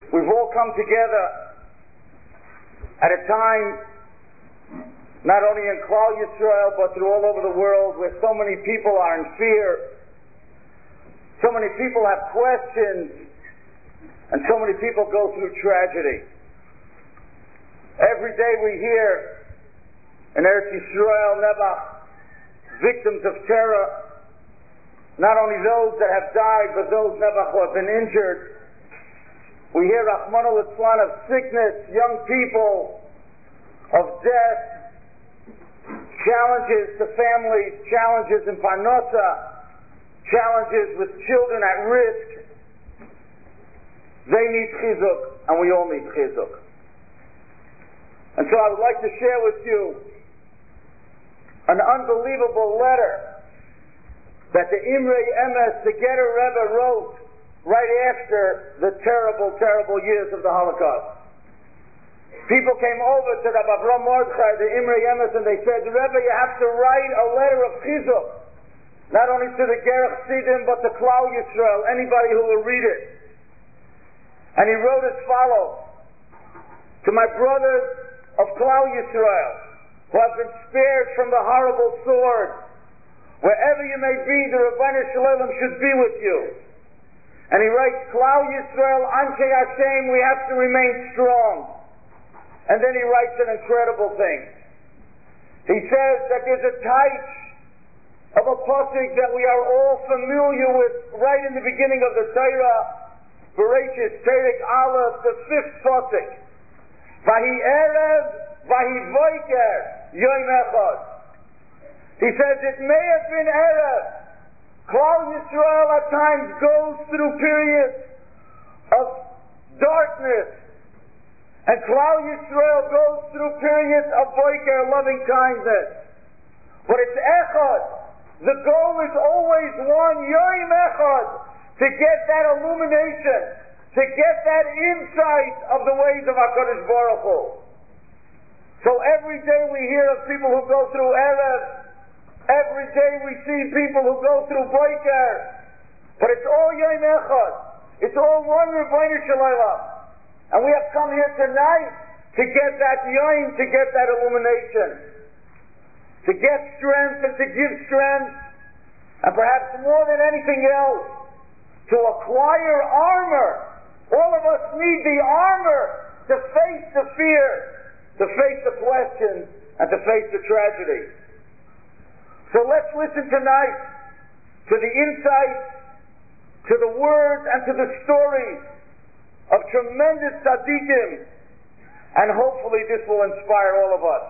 We've all come together at a time, not only in Klal Yisrael, but through all over the world, where so many people are in fear, so many people have questions, and so many people go through tragedy. Every day we hear in Eretz Yisrael, Nebuch, victims of terror, not only those that have died, but those, Nebuch, who have been injured. We hear Rachmana litzlan of sickness, young people, of death, challenges to families, challenges in Parnasa, challenges with children at risk. They need chizuk, and we all need chizuk. And so I would like to share with you an unbelievable letter that the Imrei Emes, the Getter Rebbe, wrote right after the terrible, terrible years of the Holocaust. People came over to Rabbi Avram Mordechai, the Imrei Emes, and they said, Rebbe, you have to write a letter of chizuk, not only to the Ger Chassidim, but to Klal Yisrael, anybody who will read it. And he wrote as follows: to my brothers of Klal Yisrael, who have been spared from the horrible sword, wherever you may be, the Rebbeinu Shalom should be with you. And he writes, Klal Yisrael, Anshe Hashem, we have to remain strong. And then he writes an incredible thing. He says that there's a touch of a pasuk that we are all familiar with right in the beginning of the Torah, Bereshis, Perek Aleph, the 5th pasuk. Vahi Erev, Vahi Voiker, Yom Echad. He says it may have been Erev. Klal Yisrael at times goes through periods of darkness, and Klal Yisrael goes through periods of Voiker, loving kindness. But it's Echad. The goal is always one, Yom Echad, to get that illumination, to get that insight of the ways of HaKadosh Baruch Hu. So every day we hear of people who go through Erev. Every day we see people who go through Boiker. But it's all Yom Echad. It's all one Rebbeinu Shalom. And we have come here tonight to get that Yom, to get that illumination, to get strength and to give strength, and perhaps more than anything else, to acquire armor. All of us need the armor to face the fear, to face the questions, and to face the tragedy. So let's listen tonight to the insights, to the words, and to the stories of tremendous tzaddikim, and hopefully this will inspire all of us.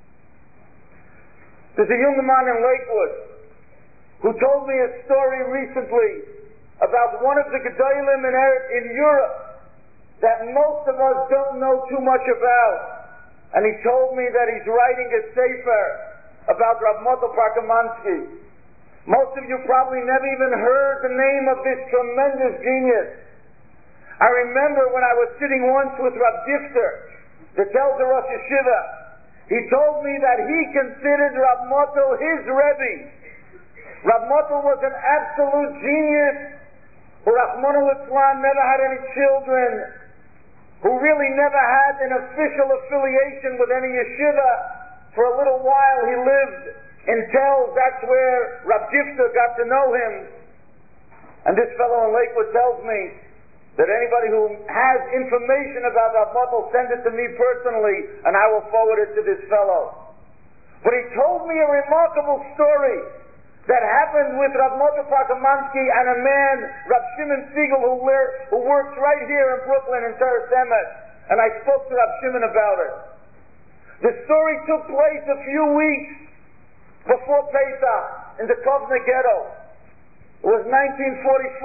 There's a young man in Lakewood who told me a story recently about one of the Gedolim in Europe that most of us don't know too much about. And he told me that he's writing a sefer about Rav Motel Parkamansky. Most of you probably never even heard the name of this tremendous genius. I remember when I was sitting once with Rav Difter, the Telzer Rosh Yeshiva. He told me that he considered Rav Motel his Rebbe. Rav Motel was an absolute genius, who Rachmana litzlan never had any children, who really never had an official affiliation with any yeshiva. For a little while he lived in Tel, that's where Rav Difter got to know him. And this fellow in Lakewood tells me that anybody who has information about Rav Motel, send it to me personally, and I will forward it to this fellow. But he told me a remarkable story that happened with Rav Motel Parkamansky and a man, Rav Shimon Siegel, who works right here in Brooklyn in Teres Emet. And I spoke to Rav Shimon about it. The story took place a few weeks before Pesach in the Kovna ghetto. It was 1944,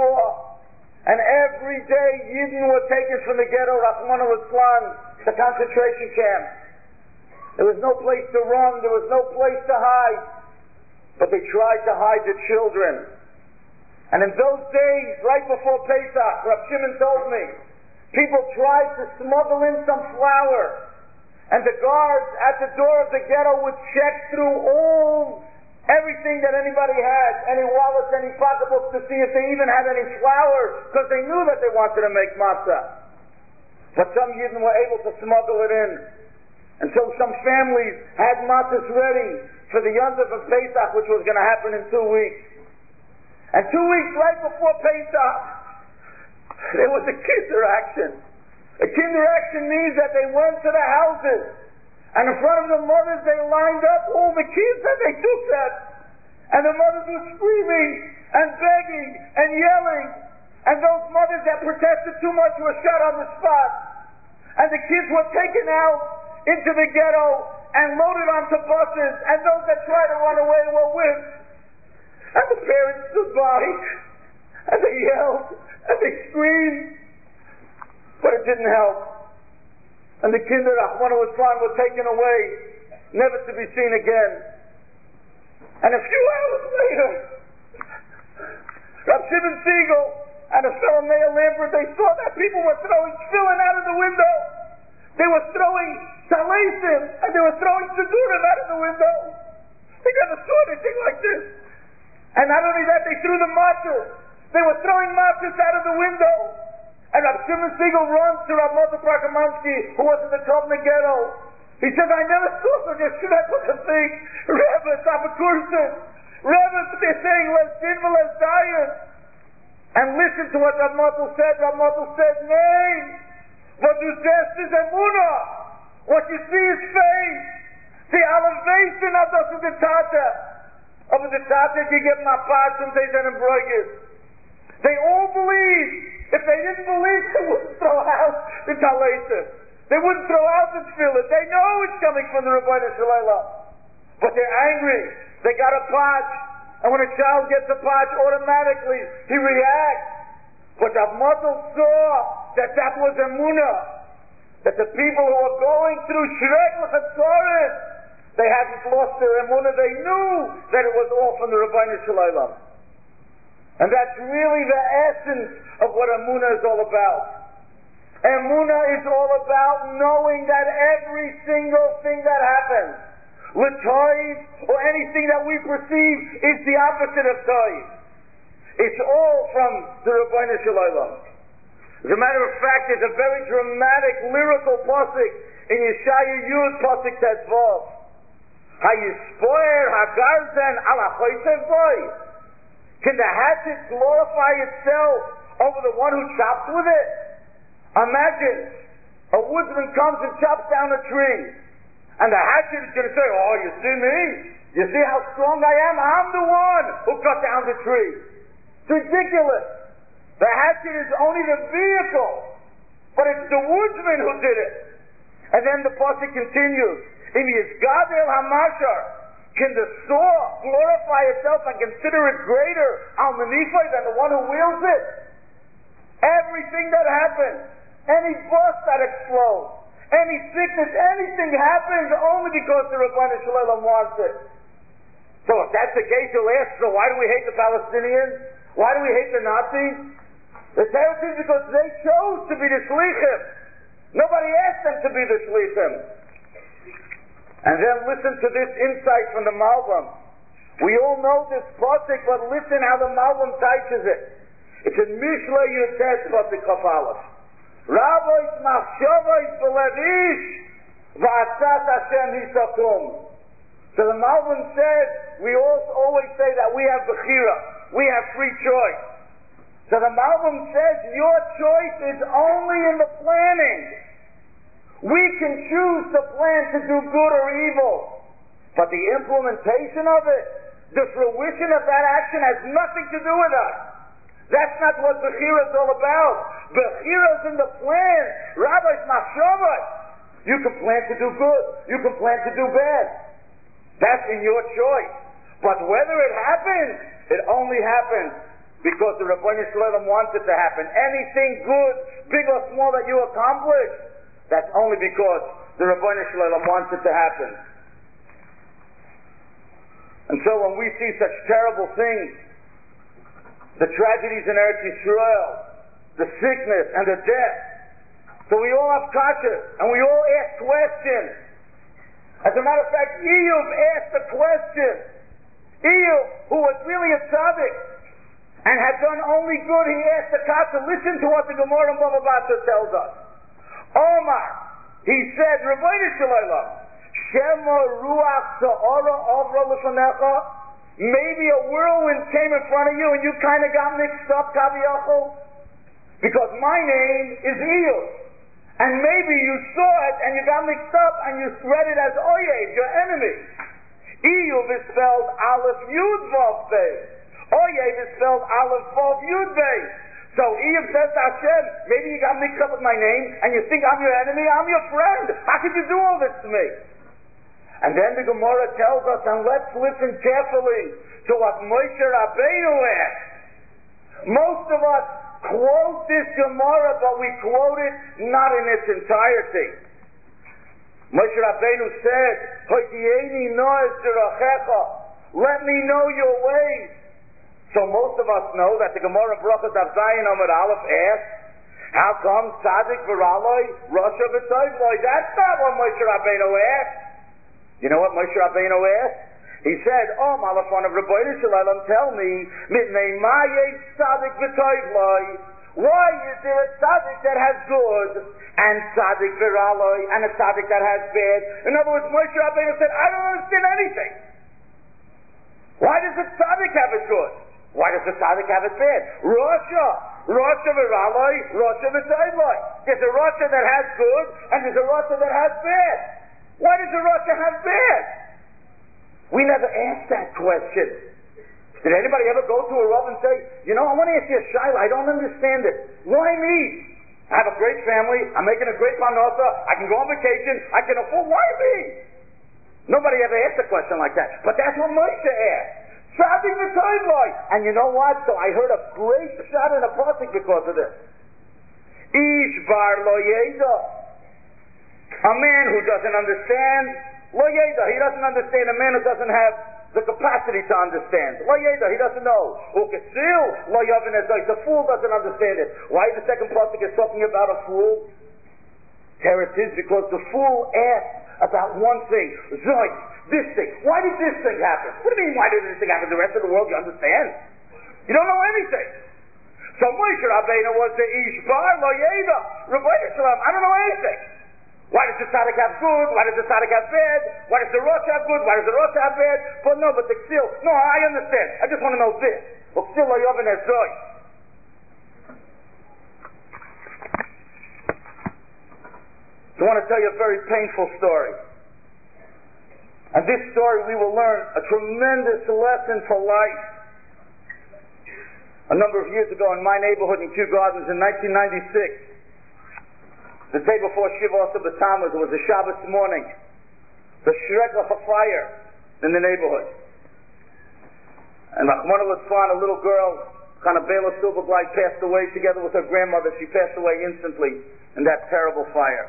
and every day Yidden were taken from the ghetto, Rachmana litzlan, the concentration camp. There was no place to run, there was no place to hide. But they tried to hide the children. And in those days, right before Pesach, Rav Shimon told me, people tried to smuggle in some flour. And the guards at the door of the ghetto would check through everything that anybody had, any wallets, any pocketbooks, to see if they even had any flour, because they knew that they wanted to make matzah. But some Yidden were able to smuggle it in. And so some families had matzahs ready for the Yontif of Pesach, which was going to happen in 2 weeks. And 2 weeks right before Pesach, there was a kinder action. A kinder action means that they went to the houses, and in front of the mothers they lined up all the kids and they took them. And the mothers were screaming and begging and yelling. And those mothers that protested too much were shot on the spot. And the kids were taken out into the ghetto and loaded onto buses, and those that tried to run away were whipped. And the parents stood by, and they yelled, and they screamed, but it didn't help. And the kinder, Rahmanu Islam, were taken away, never to be seen again. And a few hours later, Rav Shimon Siegel and a fellow Mayor Lambert, they saw that people were throwing tefillin out of the window. They were throwing talesim, and they were throwing sedurim out of the window. They never saw anything like this. And not only that, they threw the matzahs. They were throwing matzahs out of the window. And Rav Shimon Siegel runs to Rav Moshe Parkamansky, who was in the Kovna ghetto. He says, I never saw such a shredded thing. Rebbe, stop a kursin. Rebbe, they're saying, let's din, let's die. And listen to what Rav Moshe said. Rav Moshe said, nay. What you said is emunah. What you see is faith. The elevation of the Tata. Of the Tata, you get my parts and they and broigis. They all believe. If they didn't believe, they wouldn't throw out the Talesim. They wouldn't throw out the tefillah. They know it's coming from the Rebbeinu Shalom. But they're angry. They got a patch. And when a child gets a patch, automatically he reacts. But Rav Moshe saw that was emunah. That the people who were going through Shrek L'Chatzoris, they hadn't lost their emunah. They knew that it was all from the Rebbeinu Shalom. And that's really the essence of what emunah is all about. Emunah is all about knowing that every single thing that happens, l'toiv, or anything that we perceive, is the opposite of toiv. It's all from the Rebbeinu Shalom. As a matter of fact, there's a very dramatic lyrical pasuk in Yeshayahu Yud pasuk Tezvav. Hayispoer hagarzen ala choysev boy. Can the hatchet glorify itself over the one who chops with it? Imagine a woodsman comes and chops down a tree, and the hatchet is going to say, oh, you see me? You see how strong I am? I'm the one who cut down the tree. It's ridiculous. The hatchet is only the vehicle, but it's the woodsman who did it. And then the pasuk continues, Im Yizgadel HaMashar, can the saw glorify itself and consider it greater al manifai than the one who wields it? Everything that happens, any bus that explodes, any sickness, anything happens only because the Rebbeinu Shalom wants it. So if that's the case, you'll ask, so why do we hate the Palestinians? Why do we hate the Nazis? The Torah says because they chose to be the Shlichim. Nobody asked them to be the Shlichim. And then listen to this insight from the Malbim. We all know this pasuk, but listen how the Malbim teaches it. It's in Mishlei Yutes pasuk Chaf Aleph. Rabbois machshavos belev ish va'atzat Hashem hisakum. So the Malbim says, we always say that we have bechira, we have free choice. So the Malbim says, your choice is only in the planning. We can choose to plan to do good or evil, but the implementation of it, the fruition of that action has nothing to do with us. That's not what Bechira is all about. Bechira is in the plan. Rabbi's machshavos. You can plan to do good. You can plan to do bad. That's in your choice. But whether it happens, it only happens because the Rebbeinu Shalom wants it to happen. Anything good, big or small, that you accomplish, that's only because the Rebbeinu Shalom wants it to happen. And so when we see such terrible things, the tragedies in Eretz Yisrael, the sickness and the death, so we all have kashas and we all ask questions. As a matter of fact, Iyov asked a question. Iyov, who was really a tzaddik and had done only good, he asked the kasha. Listen to what the Gemara in Bava Basra tells us. Omar, he said, Rebbeinu Shalom, Shema Ruach Sa'ara Avra L'Fanecha, maybe a whirlwind came in front of you and you kind of got mixed up, Kaviyachol, because my name is Iyul. And maybe you saw it and you got mixed up and you read it as Oyev, your enemy. Iyul is spelled Aleph Yud Vav Beis. Oyev is spelled Aleph Vav Yud Beis. So Iyul says to Hashem, maybe you got mixed up with my name and you think I'm your enemy, I'm your friend. How could you do all this to me? And then the Gemara tells us, and let's listen carefully to what Moshe Rabbeinu asked. Most of us quote this Gemara, but we quote it not in its entirety. Moshe Rabbeinu said, "Hoitieni noes derachecha," let me know your ways. So most of us know that the Gemara Brachos Daf Zayin Amud Aleph asks, how come Tzadik v'Raloi, Rasha v'Toivloi? That's not what Moshe Rabbeinu asked. You know what Moshe Rabbeinu asked? He said, Malafon of Rebbeinu Shalom, tell me, Mitnei Mayei Tzadik v'Toivloi, why is there a Tzadik that has good, and Tzadik v'Raloi, and a Tzadik that has bad? In other words, Moshe Rabbeinu said, I don't understand anything. Why does the Tzadik have it good? Why does the Tzadik have it bad? Rasha v'Raloi, Rasha v'Toivloi. There's a Rasha that has good, and there's a Rasha that has bad. Why does the Rasha have bad? We never asked that question. Did anybody ever go to a Rav and say, I want to ask you a shayla, I don't understand it. Why me? I have a great family, I'm making a great parnasa, I can go on vacation, I can afford, why me? Nobody ever asked a question like that. But that's what Moshe asked. Tzadik v'Toivloi. And you know what? So I heard a great shot in a pasuk because of this. Ish bar lo yeda. A man who doesn't understand, lo yeda, he doesn't understand. A man who doesn't have the capacity to understand. Lo yeda, he doesn't know. Ukesil lo yavin ezay. The fool doesn't understand it. Why the second pasuk is talking about a fool? There it is, because the fool asked about one thing. Zoy, this thing. Why did this thing happen? What do you mean, why did this thing happen? The rest of the world, you understand? You don't know anything. So Moshe Rabbeinu was the Ish Bar Lo Yeda. Rebbeinu Shalom, I don't know anything. Why does the Tzaddik have good? Why does the Tzaddik have bad? Why does the Rosh have good? Why does the Rosh have bad? But the Ksil. No, I understand. I just want to know this. Ksil Lo Yavin Ezoy. So I want to tell you a very painful story. And this story we will learn a tremendous lesson for life. A number of years ago in my neighborhood in Kew Gardens in 1996, the day before Shiva Asar B'Tammuz, it was a Shabbos morning. The shrek of a fire in the neighborhood. And Rahman al-Islan, a little girl, Chana Bela Silberglide, passed away together with her grandmother. She passed away instantly in that terrible fire.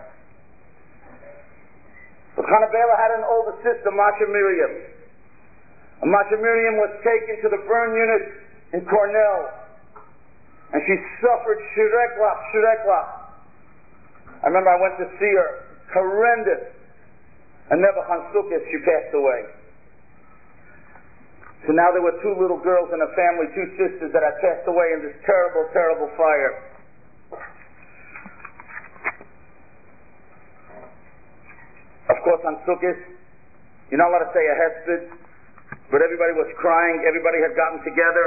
But Chana Bela had an older sister, Masha Miriam. And Masha Miriam was taken to the burn unit in Cornell. And she suffered shireklach. I remember I went to see her. Horrendous. And Nebuchadnezzar Sukkot, she passed away. So now there were two little girls in a family, two sisters that had passed away in this terrible, terrible fire. Of course, on Sukkot, you're not allowed to say a hesped, but everybody was crying. Everybody had gotten together.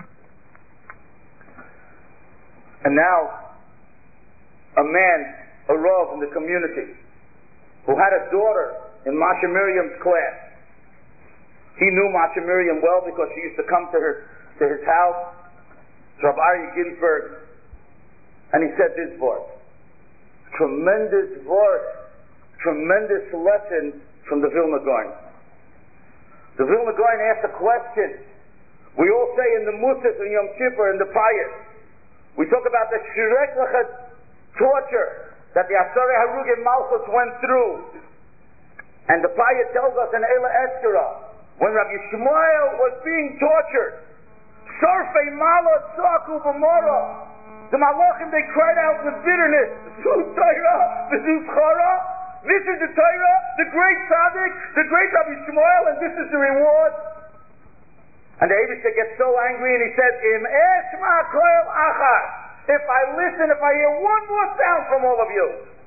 And now, a man, a Rav in the community, who had a daughter in Masha Miriam's class. He knew Masha Miriam well because she used to come to his house, Rabbi Aryeh Ginsburg, and he said this verse. Tremendous verse. Tremendous lesson from the Vilna Gaon. The Vilna Gaon asked a question. We all say in the Musaf and Yom Kippur and the Pious, we talk about the shireklach torture that the Asarei Harugim Malchus went through. And the Pious tells us in Eila Eskara, when Rabbi Shmuel was being tortured, Sarfei Malot Saku B'mora, the Malachim, they cried out with bitterness, Zu Torah, V'zu Chara. This is the Torah, the great tzaddik, the great Rabbi Shmuel, and this is the reward. And the Eibishter gets so angry and he says, Im eshma koel achar. If I listen, if I hear one more sound from all of you,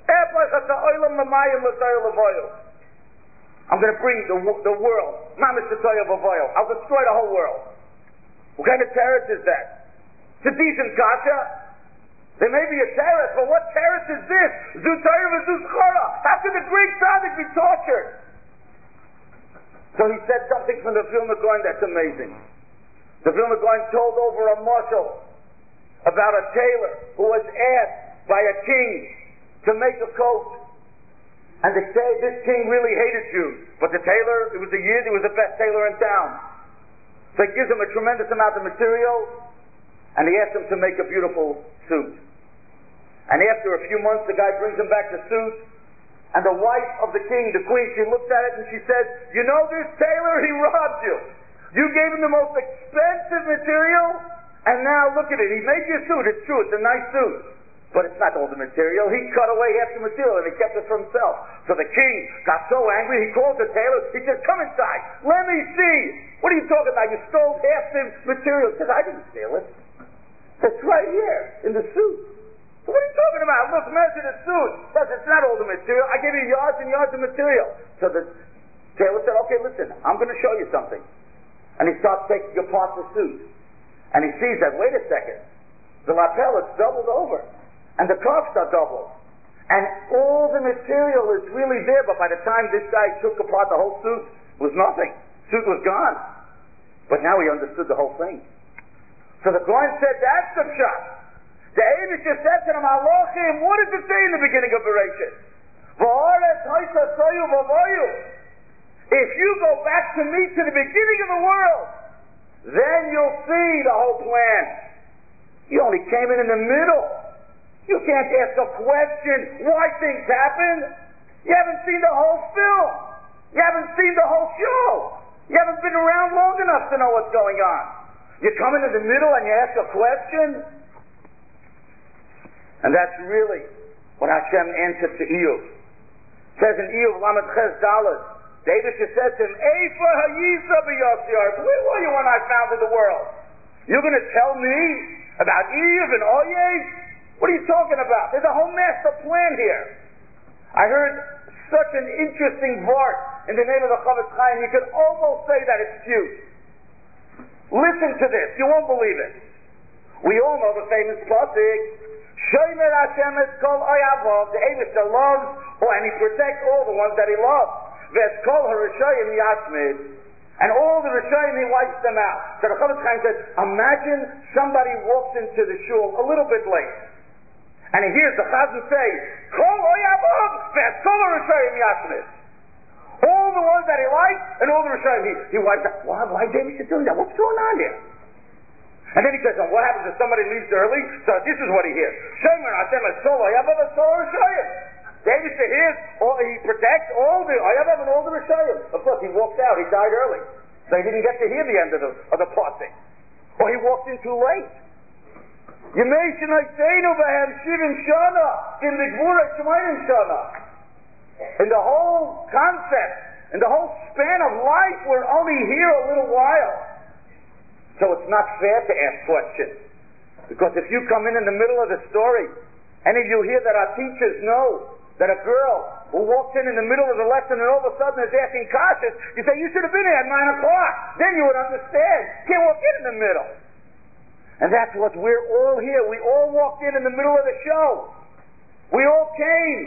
I'm going to bring the world. I'll destroy the whole world. What kind of terrorist is that? It's a decent kasha. There may be a terrorist, but what terrorist is this? How could the Greek tzaddik be tortured? So he said something from the Vilna Gaon that's amazing. The Vilna Gaon told over a marshal about a tailor who was asked by a king to make a coat. And they say this king really hated Jews. But the tailor, it was a Yid, he was the best tailor in town. So he gives him a tremendous amount of material, and he asks him to make a beautiful suit. And after a few months, the guy brings him back the suit, and the wife of the king, the queen, she looks at it and she says, "You know this tailor, he robbed you. You gave him the most expensive material, and now look at it. He made you a suit. It's true, it's a nice suit. But it's not all the material. He cut away half the material and he kept it for himself." So the king got so angry, he called the tailor. He said, "Come inside. Let me see. What are you talking about? You stole half the material." He said, "I didn't steal it. It's right here in the suit." "What are you talking about? Look, measure the suit." He says, "It's not all the material. I gave you yards and yards of material." So the tailor said, "Okay, listen, I'm going to show you something." And he starts taking apart the suit. And he sees that, wait a second, the lapel is doubled over. And the cuffs are doubled. And all the material is really there, but by the time this guy took apart the whole suit, it was nothing. Suit was gone. But now he understood the whole thing. So the Kohen said, that's the pshat. The Eibusher said to them, Alochim, what does it say in the beginning of Bereshit? If you go back to me to the beginning of the world, then you'll see the whole plan. You only came in the middle. You can't ask a question why things happen. You haven't seen the whole film. You haven't seen the whole show. You haven't been around long enough to know what's going on. You come in the middle and you ask a question. And that's really what Hashem answered to Eiyov. It says in Eiyov Lamed Ches Daled, David said to him, Eifa hayisa b'yosiyar. Where were you when I founded the world? You're going to tell me about Eiyov and Oyez? What are you talking about? There's a whole master plan here. I heard such an interesting verse in the name of the Chavetz Chaim. You could almost say that it's cute. Listen to this. You won't believe it. We all know the famous pasuk, Shomer Hashem es kol oyavov. The Eibusher loves, and he protects all the ones that he loves. Ves kol harishayim yasmid. And all the Rishayim, he wipes them out. So the Chavetz Chaim said, imagine somebody walks into the shul a little bit late. And he hears the Chazan say, Kol oyavov, ves kol harishayim yasmid. All the ones that he likes, and all the Rishayim, he wipes out. Why David should do that? What's going on here? And then he says, what happens if somebody leaves early? So this is what he hears. Shomer Hashem es kol oyavov, ves kol harishayim. David said, he protects all the oyavov and all the Rishayim. Of course, he walked out. He died early. So he didn't get to hear the end of the passing. Or he walked in too late. In the whole concept, in the whole span of life, we're only here a little while. So it's not fair to ask questions. Because if you come in the middle of the story, any of you hear that our teachers know that a girl who walks in the middle of the lesson and all of a sudden is asking kashas, you say, you should have been here at 9 o'clock. Then you would understand. You can't walk in the middle. And that's what we're all here. We all walked in the middle of the show. We all came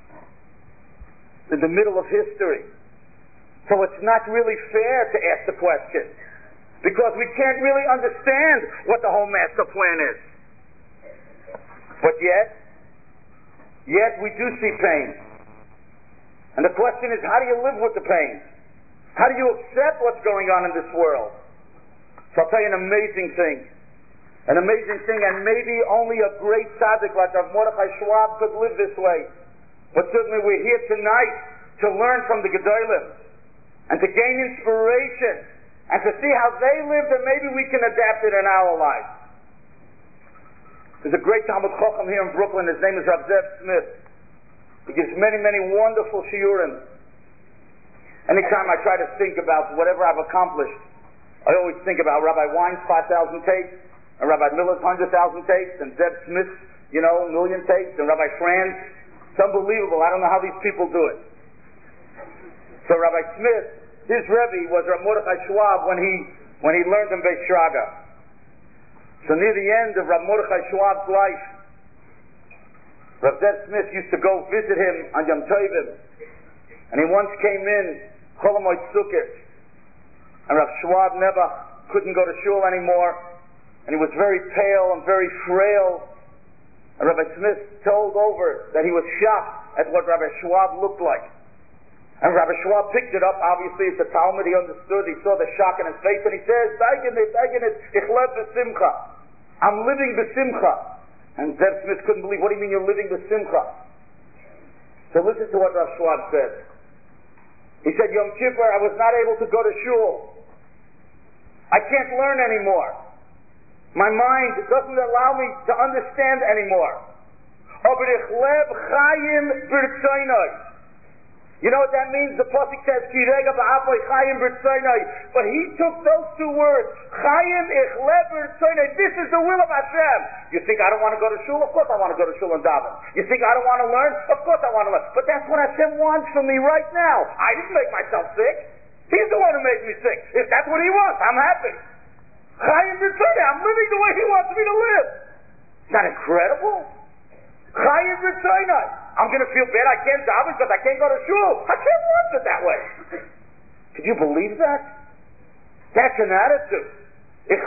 in the middle of history. So it's not really fair to ask the question. Because we can't really understand what the whole master plan is. But yet we do see pain. And the question is, how do you live with the pain? How do you accept what's going on in this world? So I'll tell you an amazing thing. An amazing thing, and maybe only a great tzaddik like Rav Mordechai Schwab could live this way. But certainly we're here tonight to learn from the Gedolim and to gain inspiration and to see how they lived, and maybe we can adapt it in our lives. There's a great Talmud Chacham here in Brooklyn. His name is Rav Zev Smith. He gives many, many wonderful shiurim. Anytime I try to think about whatever I've accomplished, I always think about Rabbi Wein's 5,000 tapes, and Rabbi Miller's 100,000 tapes, and Zev Smith's, 1,000,000 tapes, and Rabbi Franz, It's unbelievable. I don't know how these people do it. So Rabbi Smith, his Rebbe was Rav Mordechai Schwab when he learned in Beis Shraga. So near the end of Rav Mordechai Schwab's life, Rav Zev Smith used to go visit him on Yom Tovim, and he once came in Chol HaMoed Sukkot, and Rav Schwab never couldn't go to shul anymore, and he was very pale and very frail. And Rabbi Smith told over that he was shocked at what Rabbi Schwab looked like. And Rabbi Schwab picked it up. Obviously, it's a Talmud. He understood. He saw the shock in his face, and he says, ich leb b'simcha. I'm living b'simcha. And Zev Smith couldn't believe, what do you mean you're living b'simcha? So listen to what Rav Schwab said. He said, Yom Kippur, I was not able to go to shul. I can't learn anymore. My mind doesn't allow me to understand anymore. You know what that means? The pasuk says, but he took those two words, this is the will of Hashem. You think I don't want to go to shul? Of course I want to go to shul and daven. You think I don't want to learn? Of course I want to learn. But that's what Hashem wants from me right now. I didn't make myself sick. He's the one who made me sick. If that's what he wants, I'm happy. I'm living the way he wants me to live. Is that incredible? I'm going to feel bad I can't daven because I can't go to shul. Hashem wants it that way. Could you believe that? That's an attitude. Here's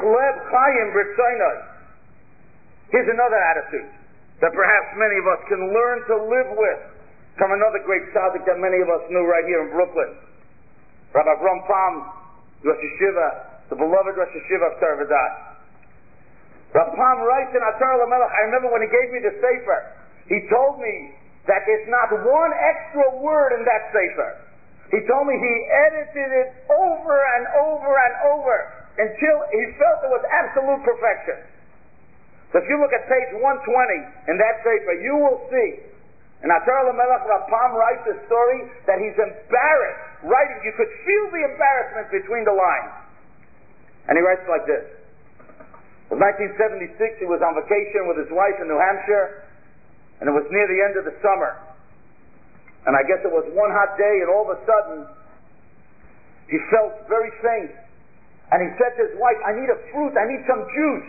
another attitude that perhaps many of us can learn to live with from another great tzaddik that many of us knew right here in Brooklyn. Rabbi Avram Pam, Rosh Yeshiva, the beloved Rosh Yeshiva of Tarvadat. Rabbi Pam writes in Atar LaMelech, I remember when he gave me the Sefer, he told me that there's not one extra word in that Sefer. He told me he edited it over and over and over until he felt it was absolute perfection. So if you look at page 120 in that Sefer, you will see in Atar LaMelech, Rabbi Pam writes a story that he's embarrassed writing. You could feel the embarrassment between the lines. And he writes like this. In 1976, he was on vacation with his wife in New Hampshire, and it was near the end of the summer. And I guess it was one hot day, and all of a sudden, he felt very faint. And he said to his wife, I need a fruit, I need some juice.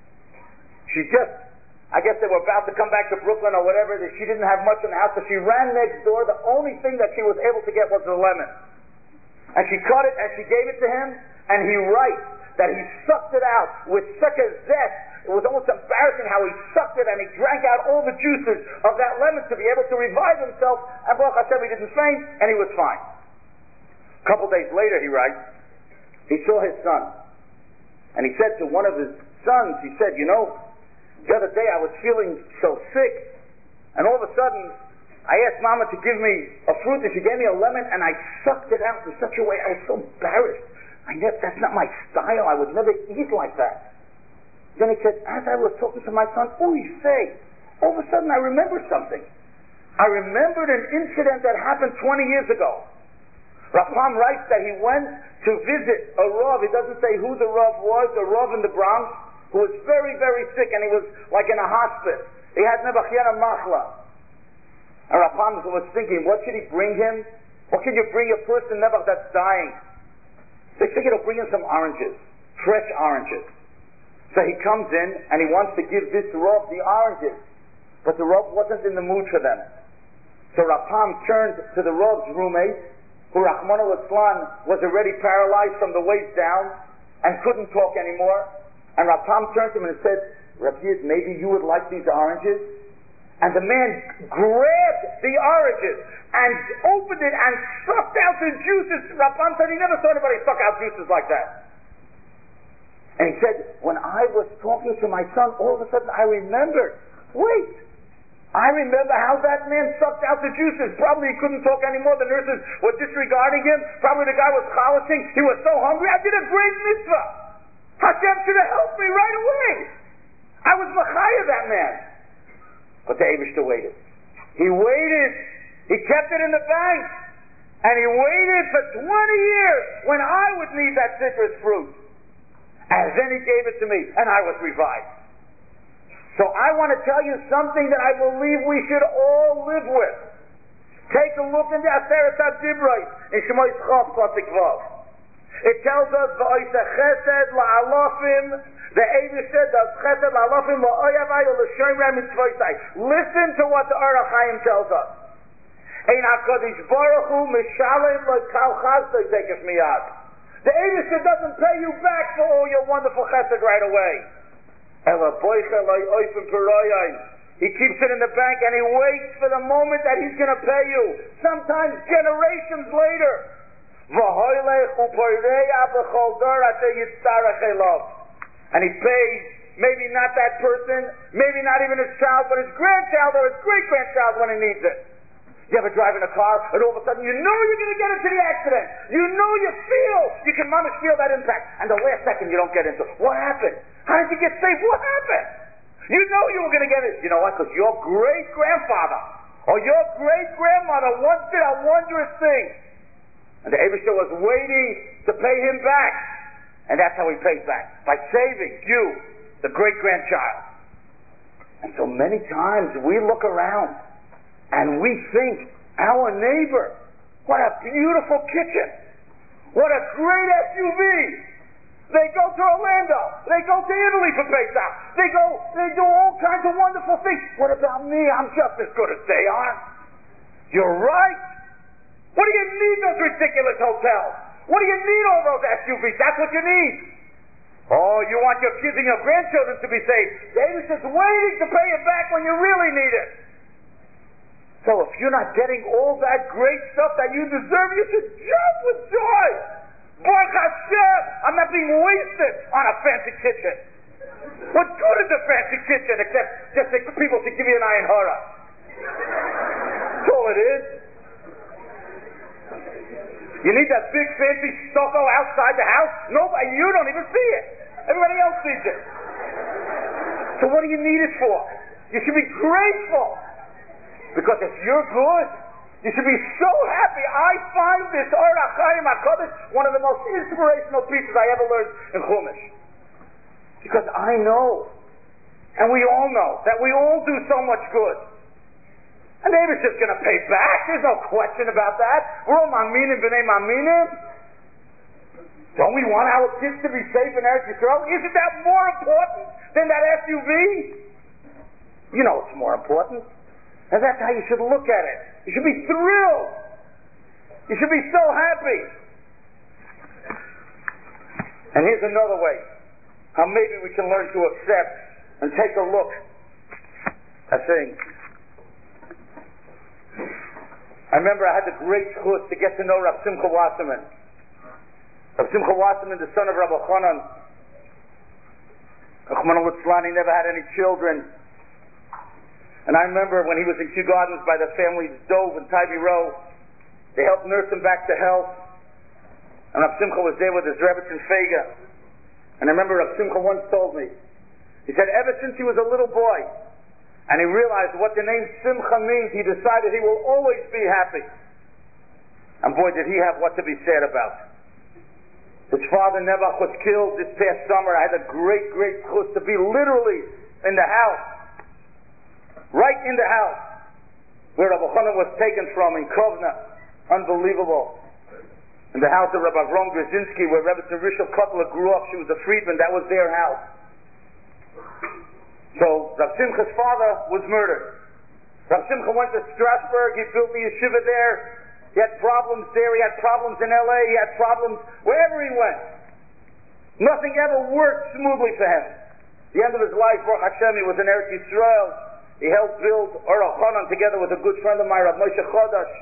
I guess they were about to come back to Brooklyn or whatever, that she didn't have much in the house, so she ran next door. The only thing that she was able to get was a lemon. And she cut it and she gave it to him, and he writes that he sucked it out with such a zest. It was almost embarrassing how he sucked it, and he drank out all the juices of that lemon to be able to revive himself, and Baruch Hashem, he didn't faint, and he was fine. A couple days later, he writes, he saw his son, and he said to one of his sons, he said, you know, the other day I was feeling so sick, and all of a sudden I asked Mama to give me a fruit, and she gave me a lemon, and I sucked it out in such a way I was so embarrassed. That's not my style. I would never eat like that. Then he said, as I was talking to my son, all of a sudden I remembered something. I remembered an incident that happened 20 years ago. Rav Pam writes that he went to visit a Rav. He doesn't say who the Rav was, a Rav in the Bronx, who was very, very sick, and he was like in a hospice. He had Nebuchadnezzar Machla. And Rav Pam was thinking, what should he bring him? What can you bring a person that's dying? They figured he'll bring in some oranges, fresh oranges. So he comes in and he wants to give this Rav the oranges, but the Rav wasn't in the mood for them. So Rav Pam turned to the Rav's roommate, who Rachmana litzlan was already paralyzed from the waist down and couldn't talk anymore. And Rav Pam turned to him and said, Rav Yid, maybe you would like these oranges? And the man grabbed the oranges and opened it and sucked out the juices. Rav Pam said he never saw anybody suck out juices like that. And he said, when I was talking to my son, all of a sudden I remembered, I remember how that man sucked out the juices. Probably he couldn't talk anymore. The nurses were disregarding him. Probably the guy was cholishing. He was so hungry. I did a great mitzvah. Hashem should have helped me right away. I was machayah that man. But the Eibishter waited. He waited. He kept it in the bank. And he waited for 20 years when I would need that citrus fruit. And then he gave it to me, and I was revived. So I want to tell you something that I believe we should all live with. Take a look in the Aseret HaDibrei in Shemos Chav Pasuk Vav. It tells us, "V'oiseh chesed la'alofim." The Eibusher does chesed la'alofim la'oyavai u'l'shomerei mitzvosai. Listen to what the Orach Chaim tells us. Ein HaKadosh Baruch Hu mishalem l'kal chasdoi tekef miyad. The Eibusher doesn't pay you back for all your wonderful chesed right away. Ela boicha loy oifim peroyai. He keeps it in the bank and he waits for the moment that he's going to pay you. Sometimes generations later. And he pays maybe not that person, maybe not even his child, but his grandchild or his great-grandchild when he needs it. You ever drive in a car and all of a sudden you know you're going to get into the accident. You know you can almost feel that impact. And the last second you don't get into it. What happened? How did you get saved? What happened? You know you were going to get it. You know what? Because your great-grandfather or your great-grandmother once did a wondrous thing. And the Eibusher was waiting to pay him back. And that's how he pays back. By saving you, the great-grandchild. And so many times we look around and we think, our neighbor, what a beautiful kitchen. What a great SUV. They go to Orlando. They go to Italy for Pesach. They do all kinds of wonderful things. What about me? I'm just as good as they are. You're right. What do you need those ridiculous hotels? What do you need all those SUVs? That's what you need. Oh, you want your kids and your grandchildren to be saved. David's just waiting to pay it back when you really need it. So if you're not getting all that great stuff that you deserve, you should jump with joy. Baruch Hashem, I'm not being wasted on a fancy kitchen. What good is a fancy kitchen except just that people to give you an ayin hara? That's all it is. You need that big fancy stucco outside the house? Nobody, you don't even see it. Everybody else sees it. So what do you need it for? You should be grateful. Because if you're good, you should be so happy. I find this Orach Chaim HaKadosh one of the most inspirational pieces I ever learned in Chumash. Because I know, and we all know, that we all do so much good. And David's just going to pay back. There's no question about that. We're all maminim b'nei maminim. Don't we want our kids to be safe in Eretz Yisrael? Isn't that more important than that SUV? You know it's more important. And that's how you should look at it. You should be thrilled. You should be so happy. And here's another way how maybe we can learn to accept and take a look at things. I remember I had the great chus to get to know Rav Simcha Wasserman. Rav Simcha Wasserman, the son of Rabbi Chanan. Rachmana litzlan, he never had any children. And I remember when he was in Kew Gardens by the family's Dove and Tybee Row, they helped nurse him back to health. And Rav Simcha was there with his Rebbetzin Fega. And I remember Rav Simcha once told me, he said ever since he was a little boy, and he realized what the name Simcha means, he decided he will always be happy. And boy, did he have what to be sad about. His father Nebuch was killed this past summer. I had a great chus to be literally in the house. Right in the house where Rabbi Chanan was taken from in Kovna. Unbelievable. In the house of Rabbi Avram Grzinski, where Rebbetzin Rishel Kotler grew up. She was a freedman. That was their house. So Rav Simcha's father was murdered. Rav Simcha went to Strasbourg. He built the yeshiva there. He had problems there. He had problems in LA. He had problems wherever he went. Nothing ever worked smoothly for him. At the end of his life, Baruch Hashem, he was in Eretz Yisrael. He helped build Orach Chanan together with a good friend of mine, Rav Moshe Chodash.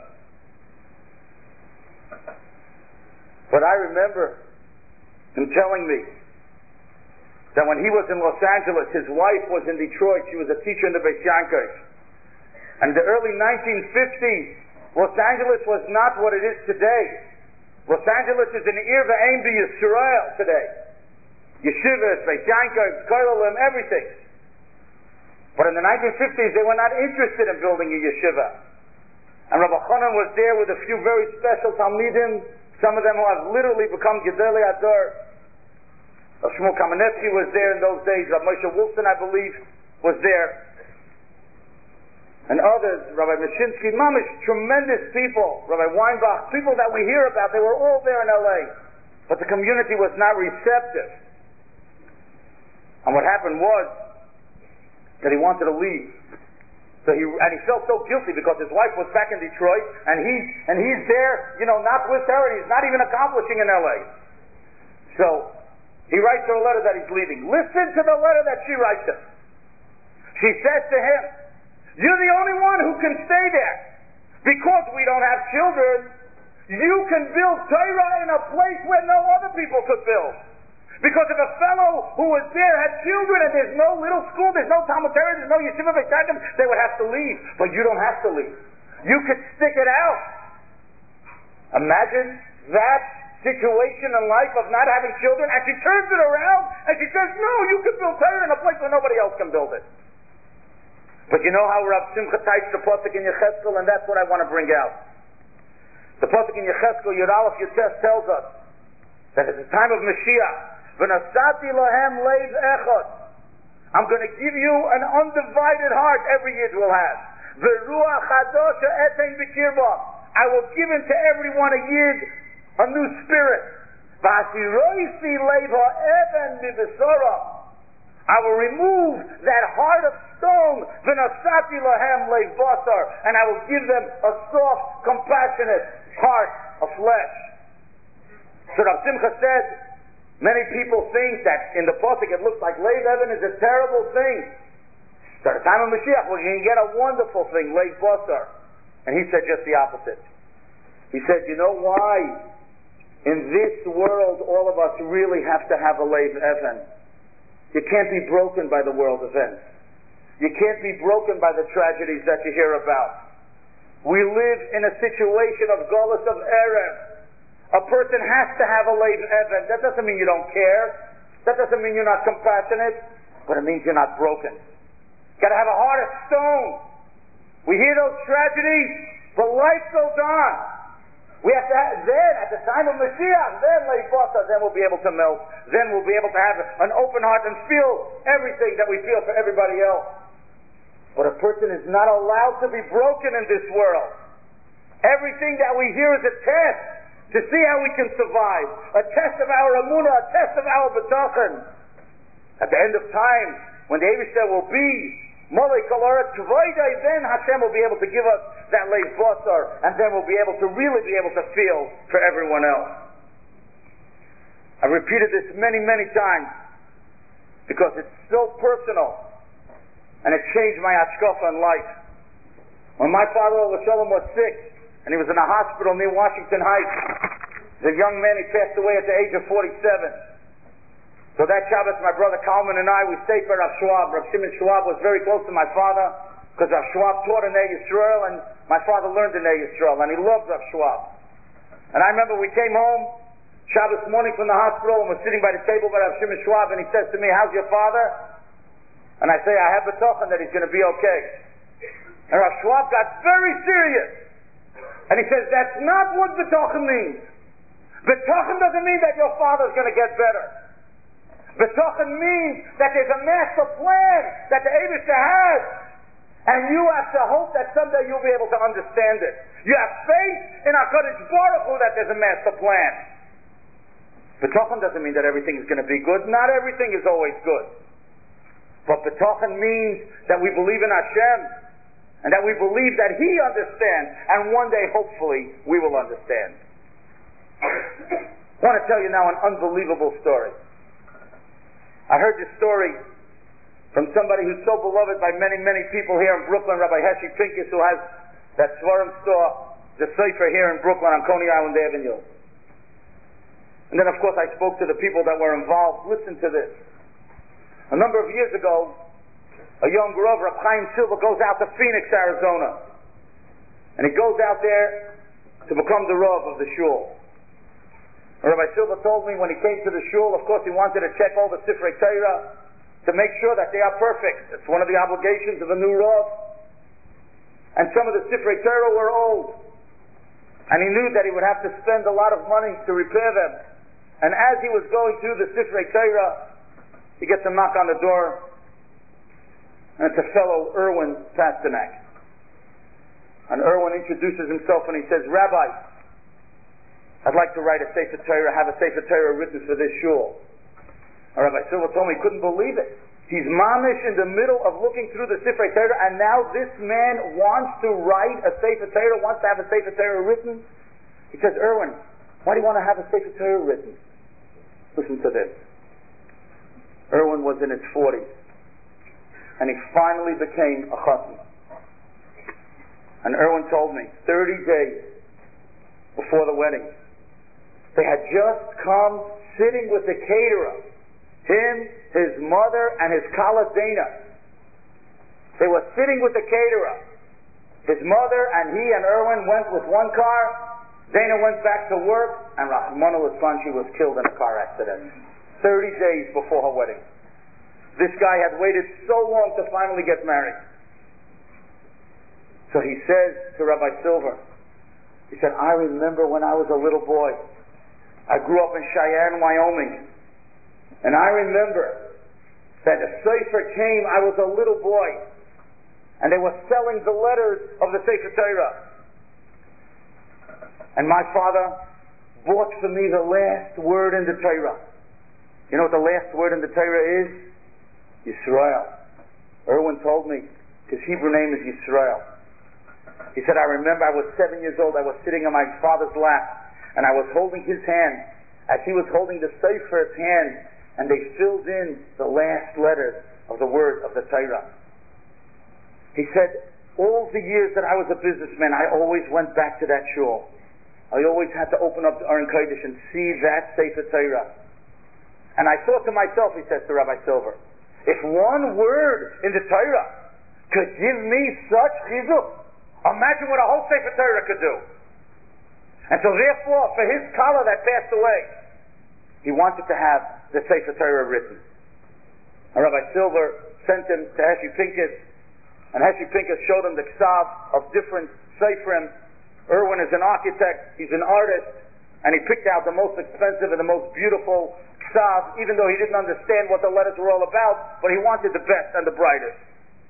But I remember him telling me that when he was in Los Angeles, his wife was in Detroit. She was a teacher in the Beis Yankov. And in the early 1950s, Los Angeles was not what it is today. Los Angeles is an Ir v'Ein b'Yisrael today. Yeshivas, Beis Yankov, Koilalim, everything. But in the 1950s, they were not interested in building a yeshiva. And Rabbi Chanan was there with a few very special Talmidim, some of them who have literally become Gedolei Hador. Shmuel Kamenetsky was there in those days, Rav Moshe Wolfson, I believe. was there, and others, Rabbi Mashinsky, Mamish, tremendous people, Rabbi Weinbach, people that we hear about, they were all there in LA. But the community was not receptive. And what happened was that he wanted to leave. So he felt so guilty because his wife was back in Detroit, and he's there, not with her, and he's not even accomplishing in LA. So he writes her a letter that he's leaving. Listen to the letter that she writes him. She says to him, "You're the only one who can stay there. Because we don't have children, you can build Torah in a place where no other people could build. Because if a fellow who was there had children and there's no little school, there's no Talmud Torah, there's no Yeshiva B'Tachim, they would have to leave. But you don't have to leave. You could stick it out." Imagine that situation in life of not having children, and she turns it around and she says, "No, you can build Torah in a place where nobody else can build it." But you know how Rav Simcha types the pasuk in Yechezkel, and that's what I want to bring out. The pasuk in Yechezkel, Yud Aleph Yud Tes, tells us that at the time of Mashiach, "V'nasati lahem leiv echad," I'm going to give you an undivided heart every Yid will have. "V'ruach hadosh etein b'kirba," I will give into everyone a Yid a new spirit. "V'asiroisi leiv ha'even b'besora," I will remove that heart of stone, "V'nasati lahem leiv basar," and I will give them a soft, compassionate heart of flesh. So Rav Simcha said, many people think that in the pasuk it looks like leiv even is a terrible thing. So at the time of Mashiach we're going to get a wonderful thing, leiv basar. And he said just the opposite. He said, you know why? In this world all of us really have to have a leiv even. You can't be broken by the world events. You can't be broken by the tragedies that you hear about. We live in a situation of galus of erev. A person has to have a leiv even. That doesn't mean you don't care. That doesn't mean you're not compassionate. But it means you're not broken. You've got to have a heart of stone. We hear those tragedies, but life goes on. We have to have, then, at the time of Mashiach, then leiv basar, then we'll be able to melt. Then we'll be able to have an open heart and feel everything that we feel for everybody else. But a person is not allowed to be broken in this world. Everything that we hear is a test to see how we can survive. A test of our emunah, a test of our betachon. At the end of time, when the Eibishter will be Molei Kol Haaretz Kvoidai, then Hashem will be able to give us that leiv basar, and then we'll be able to really be able to feel for everyone else. I've repeated this many, many times because it's so personal, and it changed my hashkafa in life. When my father Shalom was sick, and he was in a hospital near Washington Heights, as a young man, he passed away at the age of 47. So that Shabbos, my brother Kalman and I, we stayed for Rav Schwab. Rav Shimon Schwab was very close to my father because Rav Schwab taught in Ner Yisrael, and my father learned in Ner Yisrael, and he loved Rav Schwab. And I remember we came home Shabbos morning from the hospital, and we're sitting by the table by Rav Shimon Schwab, and he says to me, "How's your father?" And I say, "I have betachon that he's going to be okay." And Rav Schwab got very serious, and he says, "That's not what betachon means. Betachon doesn't mean that your father's going to get better. Betachon means that there's a master plan that the Eibishter has, and you have to hope that someday you'll be able to understand it. You have faith in HaKadosh Baruch Hu that there's a master plan." Betachon doesn't mean that everything is going to be good. Not everything is always good. But betachon means that we believe in Hashem, and that we believe that He understands, and one day, hopefully, we will understand. I want to tell you now an unbelievable story. I heard this story from somebody who's so beloved by many, many people here in Brooklyn, Rabbi Heshi Pincus, who has that Svarim store, the Sefer here in Brooklyn on Coney Island Avenue. And then, of course, I spoke to the people that were involved. Listen to this. A number of years ago, a young Rav, Rav Chaim Silva, goes out to Phoenix, Arizona. And he goes out there to become the Rav of the shul. Rabbi Silva told me when he came to the shul, of course he wanted to check all the Sifrei Torah to make sure that they are perfect. It's one of the obligations of a new Rav. And some of the Sifrei Torah were old. And he knew that he would have to spend a lot of money to repair them. And as he was going through the Sifrei Torah, he gets a knock on the door. And it's a fellow, Erwin Pasternak. And Erwin introduces himself and he says, Rabbi, I'd like to write a Sefer Torah, have a Sefer Torah written for this shul. And Rabbi Silver told me he couldn't believe it. He's mamish in the middle of looking through the Sefer Torah, and now this man wants to write a Sefer Torah, wants to have a Sefer Torah written. He says, Erwin, why do you want to have a Sefer Torah written? Listen to this. Erwin was in his 40s, and he finally became a chassan. And Erwin told me, 30 days before the wedding, they had just come sitting with the caterer, him, his mother, and his kala Dana. They were sitting with the caterer. His mother and he and Erwin went with one car. Dana went back to work, and Rahman al-Islam, she was killed in a car accident 30 days before her wedding. This guy had waited so long to finally get married. So he says to Rabbi Silver, he said, I remember when I was a little boy. I grew up in Cheyenne, Wyoming. And I remember that a Sefer came, I was a little boy, and they were selling the letters of the Sefer Torah. And my father bought for me the last word in the Torah. You know what the last word in the Torah is? Yisrael. Erwin told me his Hebrew name is Yisrael. He said, I remember I was 7 years old, I was sitting on my father's lap, and I was holding his hand as he was holding the Sefer's hand, and they filled in the last letters of the word of the Torah. He said, all the years that I was a businessman, I always went back to that shul. I always had to open up the Aron Kodesh and see that Sefer Torah. And I thought to myself, he says to Rabbi Silver, if one word in the Torah could give me such chizuk, imagine what a whole Sefer Torah could do. And so therefore, for his kala that passed away, he wanted to have the Sefer Torah written. And Rabbi Silver sent him to Heshi Pincus, and Heshi Pincus showed him the ksav of different Seferim. Erwin is an architect, he's an artist, and he picked out the most expensive and the most beautiful ksav, even though he didn't understand what the letters were all about, but he wanted the best and the brightest.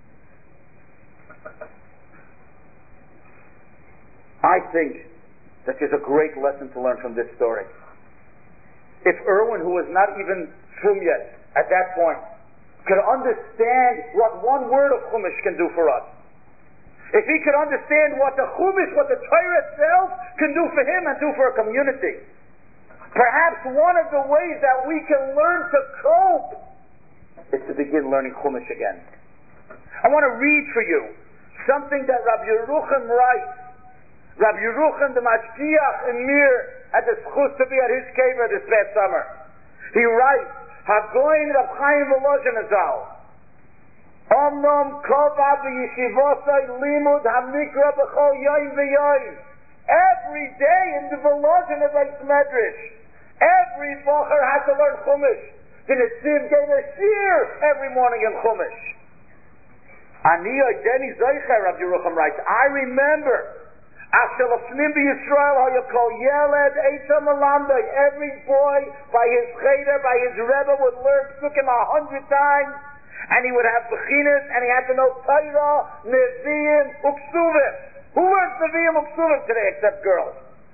I think that there's a great lesson to learn from this story. If Erwin, who was not even Fum yet at that point, could understand what one word of Chumash can do for us, if he could understand what the Chumash, what the Torah itself can do for him and do for a community, perhaps one of the ways that we can learn to cope is to begin learning Chumash again. I want to read for you something that Rabbi Yerucham writes. Rabbi Yerucham, the Mashgiach in Mir, had the schus to be at his kever this past summer. He writes, Hagoyin Rab Chaim Volozhin Azal, Omnom Kova B'Yeshivosai Limud HaMikra B'chol Yoyim V'Yoyim. Every day in the Volozhin of Beis Medrash, every bocher had to learn Chumash. The Nesiv gave a shir every morning in Chumash. Ani Oideni Zoicher, Rabbi Yerucham writes, I remember After Lefnim Yisrael, how you call Yeled Eitzam Alamdai. Every boy by his cheder, by his rebbe, would learn Sukkim 100 times, and he would have bechinas, and he had to know Torah, Nevi'im, Uksuvim. Who learns Nevi'im, Uksuvim today except girls?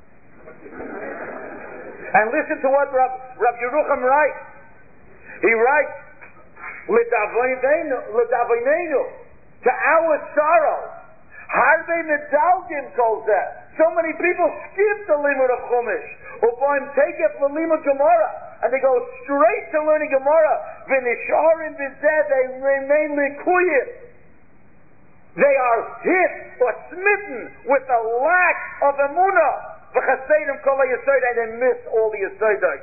And listen to what Rabbi Yerucham writes. He writes, L'davinenu, to our sorrow. Harbe medalgim kozeh. So many people skip the limud of Chumash. Upoim taketh the limud Gemara, and they go straight to learning Gemara. V'nisharim b'zeh, they remain likuyim. They are hit or smitten with the lack of emunah. V'chasedim kol ha'yesod, and they miss all the yesodot.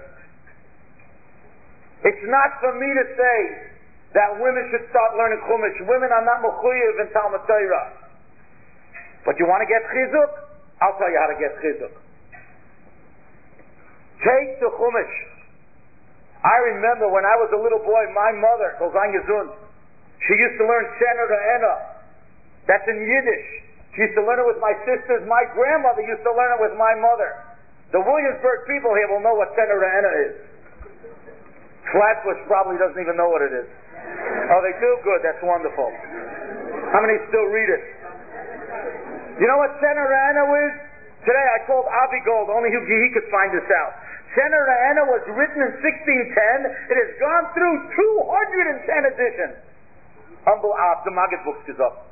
It's not for me to say that women should start learning Chumash. Women are not mechuyev in Talmud Torah. But you want to get chizuk? I'll tell you how to get chizuk. Take the Chumash. I remember when I was a little boy, my mother, Gozan Yazun, she used to learn Shener to Ena. That's in Yiddish. She used to learn it with my sisters. My grandmother used to learn it with my mother. The Williamsburg people here will know what Shener to Ena is. Flatbush probably doesn't even know what it is. Oh, they do? Good. That's wonderful. How many still read it? You know what Senorano is? Today I called Avi Gold. Only he could find this out. Senorano was written in 1610. It has gone through 210 editions. Humble the Maggid books is up.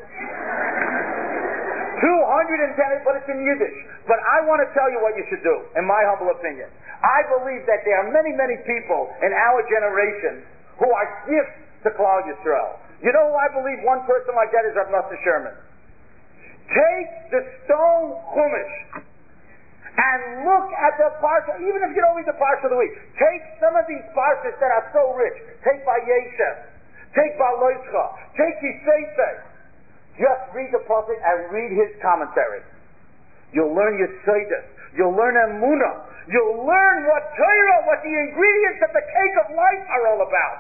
210, but it's in Yiddish. But I want to tell you what you should do, in my humble opinion. I believe that there are many, many people in our generation who are gifts to Klal Yisrael. You know who I believe one person like that is? Rav Nosson Sherman. Take the stone Chumash and look at the parsha, even if you don't read the parsha of the week. Take some of these parshas that are so rich. Take Vayeshev. Take Baloischa. Take Yiseife. Just read the prophet and read his commentary. You'll learn Yesodus. You'll learn Emunah. You'll learn what Torah, what the ingredients of the cake of life are all about.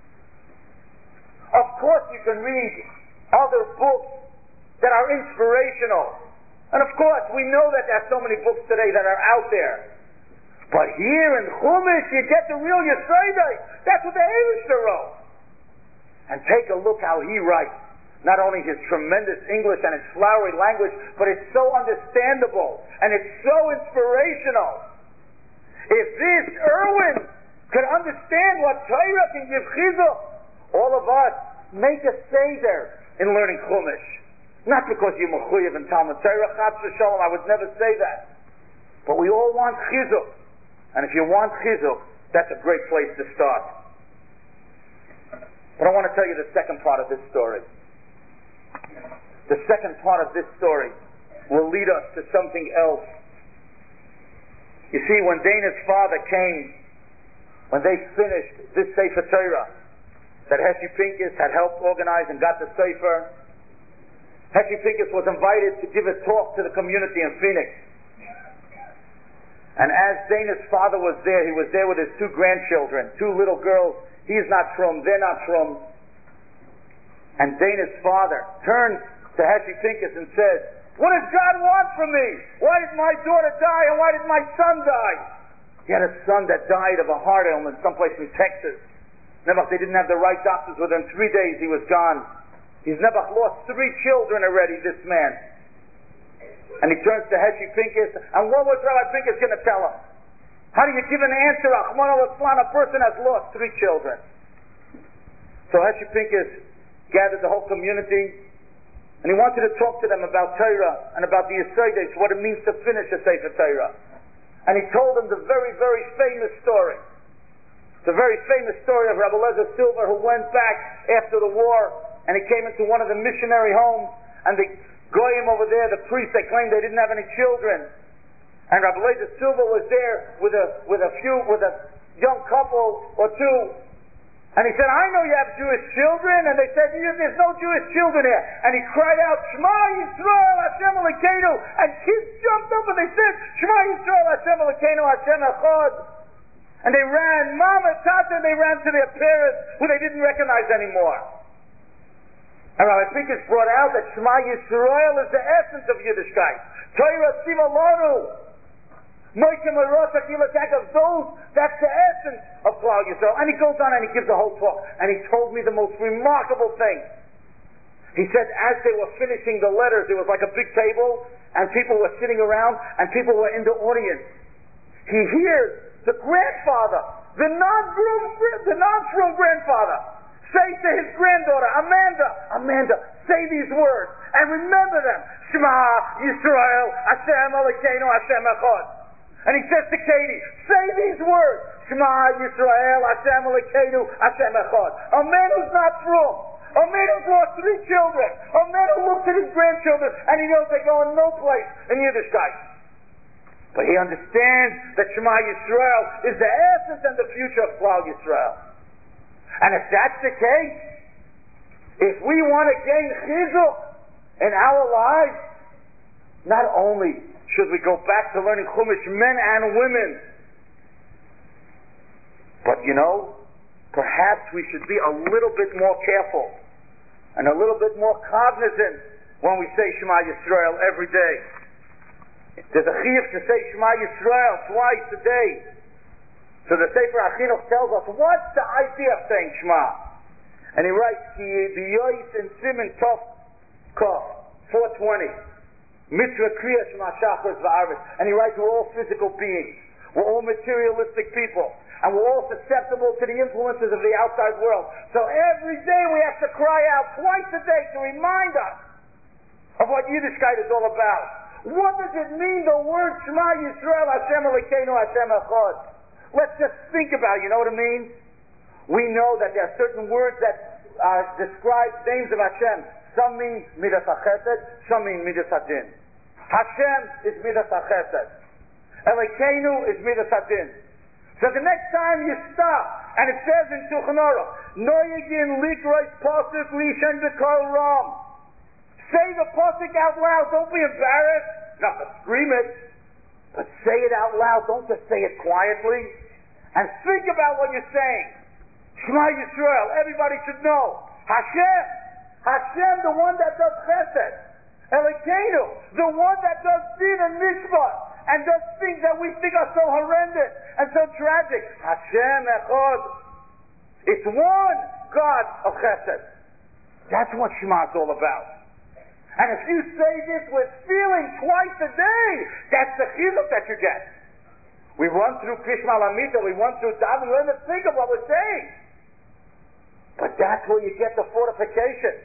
Of course, you can read other books that are inspirational. And of course, we know that there are so many books today that are out there. But here in Chumash, you get the real Yesodus. That's what the Eivishter wrote. And take a look how he writes. Not only his tremendous English and his flowery language, but it's so understandable and it's so inspirational. If this Irwin could understand what Torah can give chizuk, all of us make a seder in learning Chumash. Not because you're mechuyev in Talmud Torah, Chas v'Shalom, I would never say that. But we all want chizuk. And if you want chizuk, that's a great place to start. But I want to tell you the second part of this story. The second part of this story will lead us to something else. You see, when Dana's father came, when they finished this Sefer Torah that Heshi Pincus had helped organize and got the Sefer, Heshi Pincus was invited to give a talk to the community in Phoenix. And as Dana's father was there, he was there with his two grandchildren, two little girls. He's not from, they're not from. And Dana's father turned to Heshi Pincus and said, "What does God want from me? Why did my daughter die and why did my son die?" He had a son that died of a heart ailment someplace in Texas. Nebuch, they didn't have the right doctors. Within 3 days he was gone. He's Nebuch lost 3 children already, this man. And he turns to Heshi Pincus, and what was Rabbi Pincus going to tell him? How do you give an answer? A person has lost 3 children. So Heshi Pincus gathered the whole community, and he wanted to talk to them about Torah and about the Yesodus, what it means to finish a Sefer Torah. And he told them the very, very famous story. The very famous story of Rabbi Eliezer Silver, who went back after the war, and he came into one of the missionary homes, and the goyim over there, the priests, they claimed they didn't have any children. And Rabbi Eliezer Silver was there with a young couple or two. And he said, "I know you have Jewish children." And they said, "There's no Jewish children here." And he cried out, "Shema Yisrael, Hashem Elokeinu." And kids jumped up and they said, "Shema Yisrael, Hashem Elokeinu, Hashem Echad." And they ran, Mama, Tata, they ran to their parents, who they didn't recognize anymore. And Rabbi Pincus brought out that Shema Yisrael is the essence of Yiddishkeit. Torah Tziva Lanu. Moshe Marosa of those, that's the essence of Klal Yisrael. And he goes on and he gives the whole talk. And he told me the most remarkable thing. He said as they were finishing the letters, it was like a big table, and people were sitting around, and people were in the audience. He hears the grandfather, the non-frum grandfather, say to his granddaughter, Amanda, say these words, and remember them. Shema Yisrael, Hashem Elokeinu, Hashem Echad. And he says to Katie, say these words. Shema Yisrael, Hashem Elokeinu, Hashem Echad. A man who's not frum. A man who's lost 3 children. A man who looks at his grandchildren and he knows they go in no place in Yiddishkeit. But he understands that Shema Yisrael is the essence and the future of Klal Yisrael. And if that's the case, if we want to gain chizuk in our lives, not only should we go back to learning Chumash, men and women, but perhaps we should be a little bit more careful and a little bit more cognizant when we say Shema Yisrael every day. There's a chiyuv to say Shema Yisrael twice a day. So the Sefer HaChinuch tells us what's the idea of saying Shema. And he writes, Ki biyois in Simen Tov Kof, 420. Mitzvah Kriya Shema Shachris Va'arvis. And he writes, we're all physical beings. We're all materialistic people. And we're all susceptible to the influences of the outside world. So every day we have to cry out twice a day to remind us of what Yiddishkeit is all about. What does it mean, the word Shema Yisrael, Hashem Elokeinu, Hashem Echad? Let's just think about it. You know what it means? We know that there are certain words that describe names of Hashem. Some mean Midas HaChesed, some mean Midas HaDin. Hashem is Midas HaChesed. Elokeinu is Midas HaDin. So the next time you stop, and it says in Shulchan Aruch, Noyegin Likrois Pasuk Rishon B'Kol Ram. Say the pasuk out loud. Don't be embarrassed. Not to scream it, but say it out loud. Don't just say it quietly. And think about what you're saying. Shema Yisrael. Everybody should know. Hashem. Hashem, the one that does chesed. Elokeinu, the one that does din and mitzvah, and does things that we think are so horrendous and so tragic. Hashem Echad. It's one God of chesed. That's what Shema is all about. And if you say this with feeling twice a day, that's the chizuk that you get. We run through Krishma Lamita, we run through Daven, we don't even think of what we're saying. But that's where you get the fortification.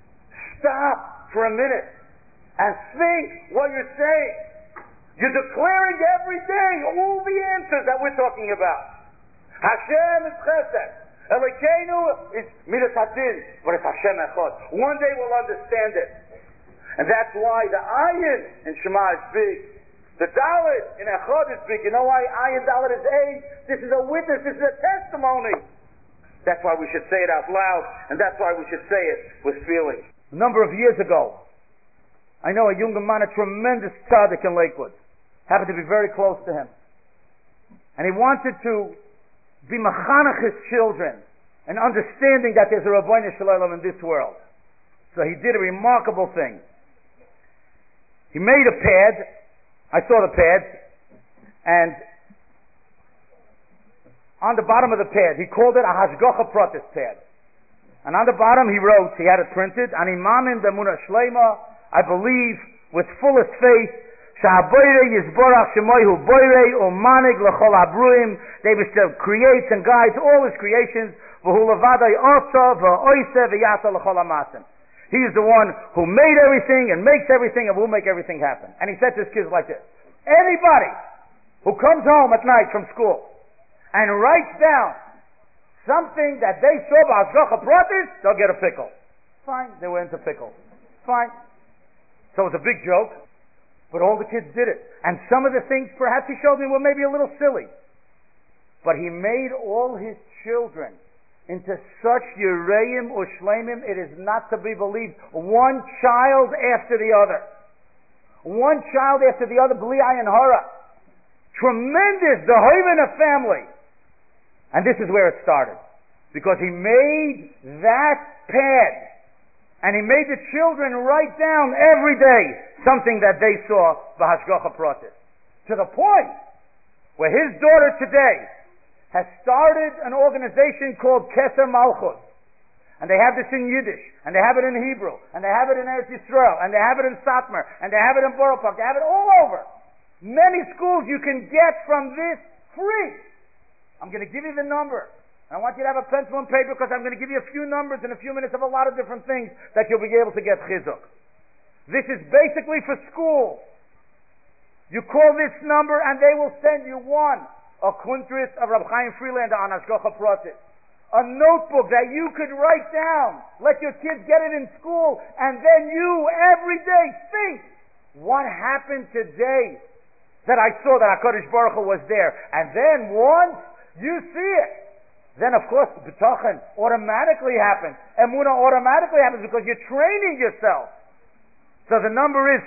Stop for a minute and think what you're saying. You're declaring every day all the answers that we're talking about. Hashem is chesed. Elokeinu is midas hadin, but it's Hashem echad. One day we'll understand it. And that's why the ayin in Shema is big. The dalet in echad is big. You know why ayin dalet is a? This is a witness. This is a testimony. That's why we should say it out loud, and that's why we should say it with feeling. A number of years ago, I know a young man, a tremendous tzaddik in Lakewood. Happened to be very close to him. And he wanted to be machanech his children and understanding that there's a Rabbeinu Shalom in this world. So he did a remarkable thing. He made a pad. I saw the pad. And on the bottom of the pad, he called it a Hashgacha Pratis pad. And on the bottom he wrote, he had it printed, Ani Mamin B'Emunah Shleima, I believe with fullest faith, Sha'aboire Yisborach Shemoihu Boire Umanig L'chol Abruim, David still creates and guides all his creations, V'hu Levadai Osa V'Oise V'Yasa L'chol Amasim. He is the one who made everything and makes everything and will make everything happen. And he said to his kids like this, anybody who comes home at night from school and writes down something that they saw by Hashgacha Pratis, they'll get a pickle. Fine, they were into pickles. Fine. So it was a big joke, but all the kids did it. And some of the things perhaps he showed me were maybe a little silly. But he made all his children into such Yereim or Shleimim, it is not to be believed. One child after the other. One child after the other, Bli Ayin Hara. Tremendous, the Hoivena family. And this is where it started. Because he made that pad. And he made the children write down every day something that they saw by Hashgacha Pratis. To the point where his daughter today has started an organization called Keser Malchus. And they have this in Yiddish, and they have it in Hebrew, and they have it in Eretz Yisrael, and they have it in Satmar, and they have it in Borough Park, they have it all over. Many schools you can get from this free. I'm going to give you the number. And I want you to have a pencil and paper because I'm going to give you a few numbers in a few minutes of a lot of different things that you'll be able to get chizuk. This is basically for schools. You call this number and they will send you a kuntris of Rab Chaim Freelander on Hashgacha Pratis. A notebook that you could write down. Let your kids get it in school, and then you every day think, what happened today that I saw that HaKadosh Baruch Hu was there? And then once you see it, then of course B'tachan automatically happens. Emunah automatically happens because you're training yourself. So the number is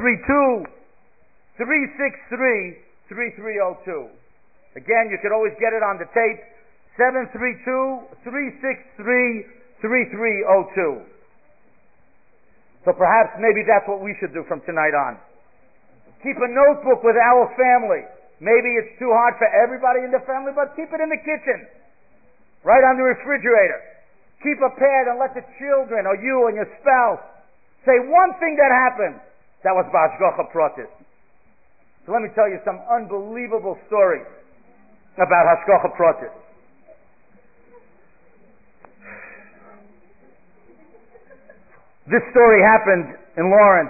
732-363-3302. Again, you could always get it on the tape. 732-363-3302. So perhaps maybe that's what we should do from tonight on. Keep a notebook with our family. Maybe it's too hard for everybody in the family, but keep it in the kitchen. Right on the refrigerator. keep a pad and let the children or you and your spouse say one thing that happened. That was b'hashgacha pratis. So let me tell you some unbelievable stories about hashgacha pratis. This story happened in Lawrence,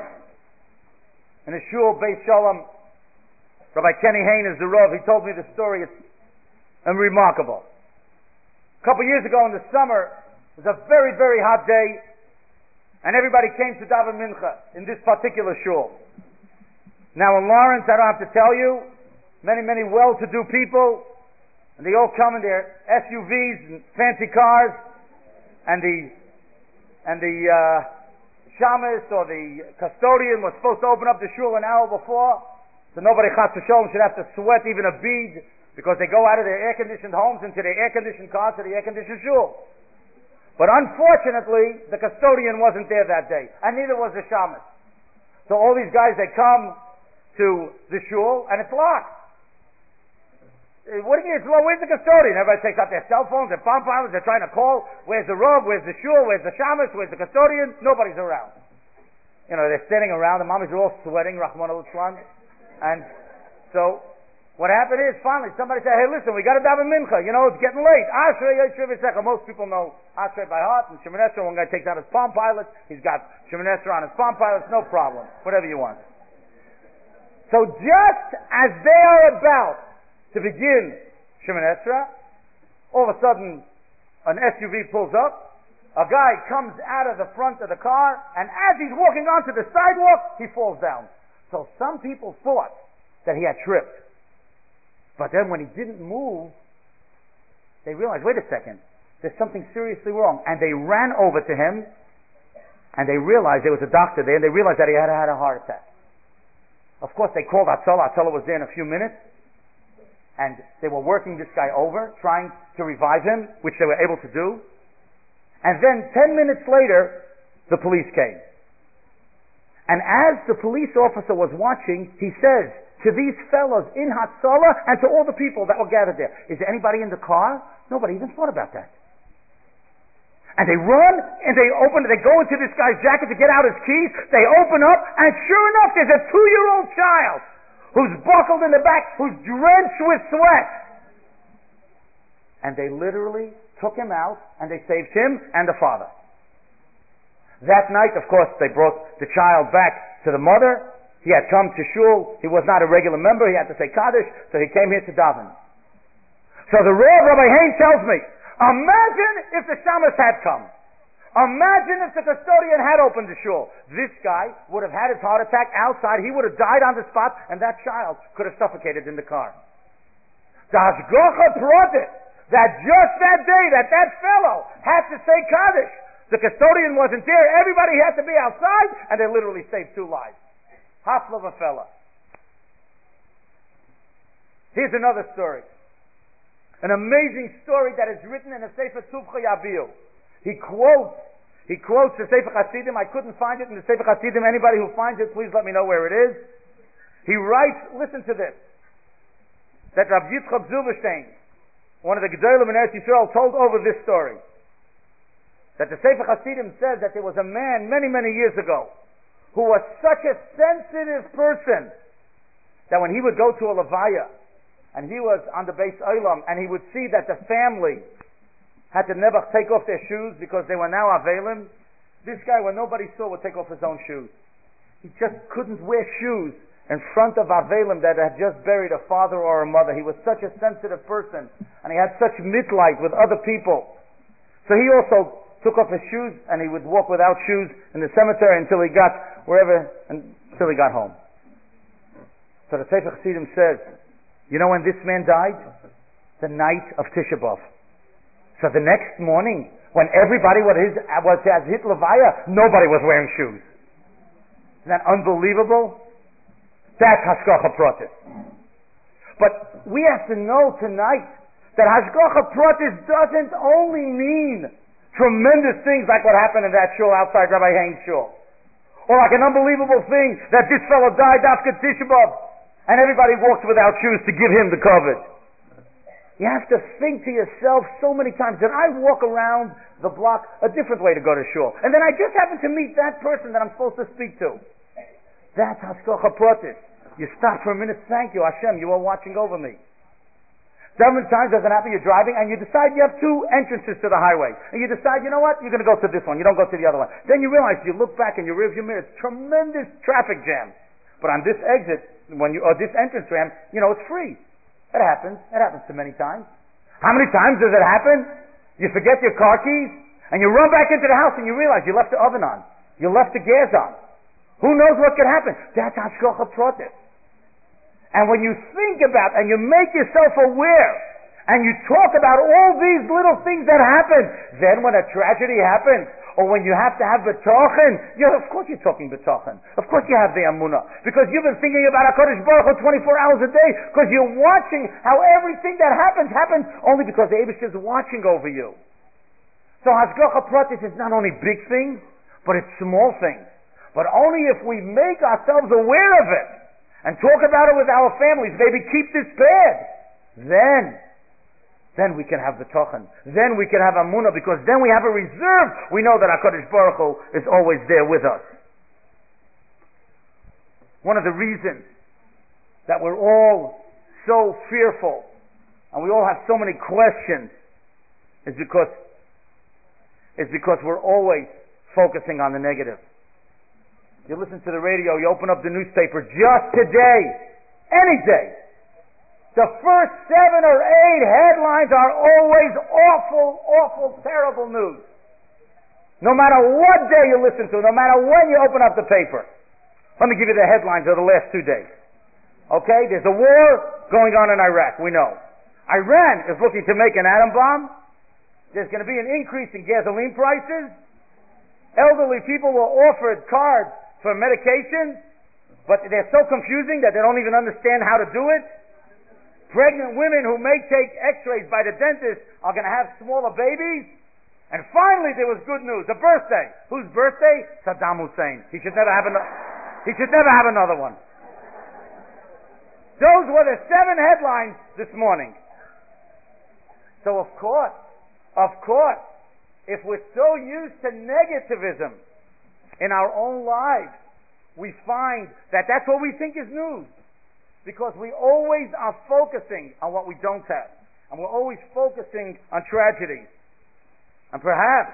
in a shul, Beis Shalom. Rabbi Kenny Hain is the Rav. He told me the story. It's remarkable. A couple years ago in the summer, it was a very, very hot day, and everybody came to daven mincha in this particular shul. Now in Lawrence, I don't have to tell you, many, many well-to-do people, and they all come in their SUVs and fancy cars, and the shamus or the custodian was supposed to open up the shul an hour before, so nobody chas v'sholom should have to sweat even a bead, because they go out of their air-conditioned homes into their air-conditioned cars to the air-conditioned shul. But unfortunately, the custodian wasn't there that day, and neither was the shamus. So all these guys, they come to the shul, and it's locked. What do you mean it's locked? Where's the custodian? Everybody takes out their cell phones, their palm pilots, they're trying to call. Where's the rav? Where's the shul? Where's the shamus? Where's the custodian? Nobody's around. You know, they're standing around, the mommies are all sweating, Rahman al-Islam. And so, what happened is, finally, somebody said, hey, listen, we got to daven mincha. You know, it's getting late. Ashrei Yisrael V'Secha. Most people know Ashrei by heart. And Shemoneh Esrei, one guy takes out his palm pilot. He's got Shemoneh Esrei on his palm pilots. No problem. Whatever you want. So just as they are about to begin Shemoneh Esrei, all of a sudden, an SUV pulls up. A guy comes out of the front of the car, and as he's walking onto the sidewalk, he falls down. So some people thought that he had tripped. But then when he didn't move, they realized, wait a second, there's something seriously wrong. And they ran over to him, and they realized there was a doctor there, and they realized that he had had a heart attack. Of course, they called Hatzalah. Hatzalah was there in a few minutes, and they were working this guy over, trying to revive him, which they were able to do. And then 10 minutes later, the police came. And as the police officer was watching, he says to these fellows in Hatzalah and to all the people that were gathered there, is there anybody in the car? Nobody even thought about that. And they run and they go into this guy's jacket to get out his keys. They open up, and sure enough, there's a 2-year-old child who's buckled in the back, who's drenched with sweat. And they literally took him out, and they saved him and the father. That night, of course, they brought the child back to the mother. He had come to shul. He was not a regular member. He had to say Kaddish, so he came here to daven. So the Rav, Rabbi Hain, tells me, imagine if the shamus had come. Imagine if the custodian had opened the shul. This guy would have had his heart attack outside. He would have died on the spot, and that child could have suffocated in the car. The hashgacha pratis, that just that day that fellow had to say Kaddish. The custodian wasn't there. Everybody had to be outside, and they literally saved 2 lives. Hafla of a fella. Here's another story. An amazing story that is written in the Sefer Tzuvcha Yabiu. He quotes the Sefer Hasidim. I couldn't find it in the Sefer Hasidim. Anybody who finds it, please let me know where it is. He writes, listen to this, that Rabbi Yitzchak Zilberstein, one of the Gedolim in Eretz Yisrael, told over this story. That the Sefer Hasidim says that there was a man many, many years ago who was such a sensitive person that when he would go to a levaya and he was on the Beis Olam and he would see that the family had to never take off their shoes because they were now avelim, this guy, when nobody saw, would take off his own shoes. He just couldn't wear shoes in front of avelim that had just buried a father or a mother. He was such a sensitive person, and he had such mitleid with other people. So he also took off his shoes, and he would walk without shoes in the cemetery until he got until he got home. So the Sefer Chassidim says, you know when this man died? The night of Tisha B'Av. So the next morning, when everybody was at his levaya, nobody was wearing shoes. Isn't that unbelievable? That's hashgacha pratis. But we have to know tonight that hashgacha pratis doesn't only mean tremendous things like what happened in that shul outside Rabbi Hain's shul. Or like an unbelievable thing that this fellow died after Tisha B'Av and everybody walked without shoes to give him the covet. You have to think to yourself so many times, did I walk around the block a different way to go to shul. And then I just happen to meet that person that I'm supposed to speak to. That's hashgacha pratis. You stop for a minute, thank you, Hashem, you are watching over me. Several times doesn't happen, you're driving and you decide you have two entrances to the highway. And you decide, you know what, you're going to go to this one, you don't go to the other one. Then you realize, you look back in your rearview mirror, it's tremendous traffic jam. But on this exit, or this entrance ramp, it's free. It happens to many times. How many times does it happen? You forget your car keys, and you run back into the house and you realize you left the oven on. You left the gas on. Who knows what could happen? That's hashgacha pratis. And when you think about and you make yourself aware and you talk about all these little things that happen, then when a tragedy happens, or when you have to have betochen, of course you're talking betochen. Of course you have the amunah. Because you've been thinking about HaKadosh Baruch Hu 24 hours a day, because you're watching how everything that happens only because the Eibush is watching over you. So hashgacha pratis is not only big things, but it's small things. But only if we make ourselves aware of it, and talk about it with our families, maybe keep this bad, then we can have the tochen. Then we can have amunah, because then we have a reserve. We know that HaKadosh Baruch Hu is always there with us. One of the reasons that we're all so fearful and we all have so many questions is because we're always focusing on the negative. You listen to the radio, you open up the newspaper, just today, any day, the first 7 or 8 headlines are always awful, terrible news. No matter what day you listen to, no matter when you open up the paper. Let me give you the headlines of the last 2 days. Okay, there's a war going on in Iraq, we know. Iran is looking to make an atom bomb. There's going to be an increase in gasoline prices. Elderly people were offered cards for medication, but they're so confusing that they don't even understand how to do it. Pregnant women who may take x-rays by the dentist are going to have smaller babies. And finally there was good news, a birthday. Whose birthday? Saddam Hussein. He should never have another one. Those were the 7 headlines this morning. So of course, if we're so used to negativism in our own lives, we find that that's what we think is news. Because we always are focusing on what we don't have. And we're always focusing on tragedies. And perhaps,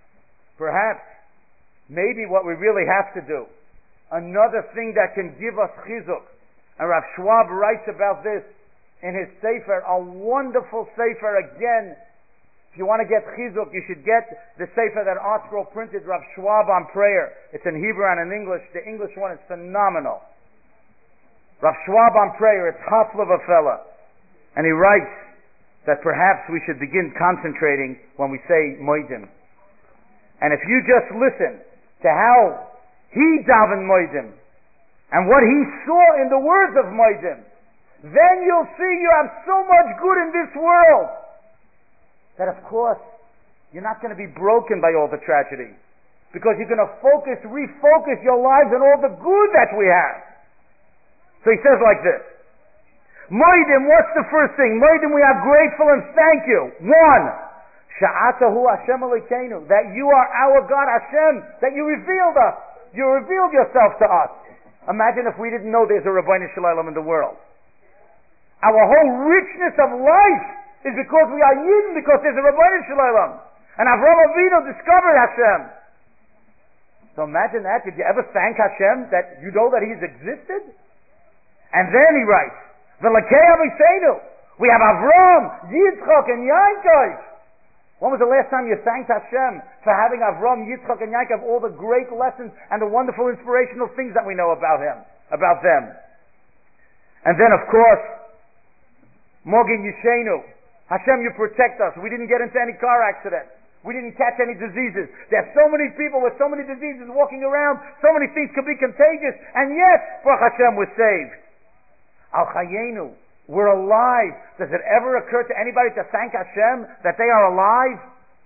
maybe what we really have to do, another thing that can give us chizuk, and Rav Schwab writes about this in his Sefer, a wonderful Sefer again. If you want to get chizuk, you should get the Sefer that ArtScroll printed, Rav Schwab on prayer. It's in Hebrew and in English. The English one is phenomenal. Rav Schwab on prayer, it's hustle of a fella. And he writes that perhaps we should begin concentrating when we say moedim. And if you just listen to how he davened moedim, and what he saw in the words of moedim, then you'll see you have so much good in this world, that of course, you're not going to be broken by all the tragedy. Because you're going to refocus your lives on all the good that we have. So he says like this. Moedim, what's the first thing? Moedim, we are grateful and thank you. 1. Sha'atahu Hashem Elokeinu, that you are our God Hashem, that you revealed us. You revealed yourself to us. Imagine if we didn't know there's a Rabbeinu Shalom in the world. Our whole richness of life is because we are Yidden, because there's a Rabbeinu Shalom. And Avraham Avinu discovered Hashem. So imagine that. Did you ever thank Hashem that you know that He's existed? And then he writes, V'lakei Aviseinu, we have Avram, Yitzchak, and Yaakov. When was the last time you thanked Hashem for having Avram, Yitzchak, and Yaakov, all the great lessons and the wonderful inspirational things that we know about them? And then of course, Mogin Yishenu, Hashem, you protect us. We didn't get into any car accidents. We didn't catch any diseases. There's so many people with so many diseases walking around. So many things could be contagious. And yet, Baruch Hashem, we're saved. Al Chayenu, we're alive. Does it ever occur to anybody to thank Hashem that they are alive?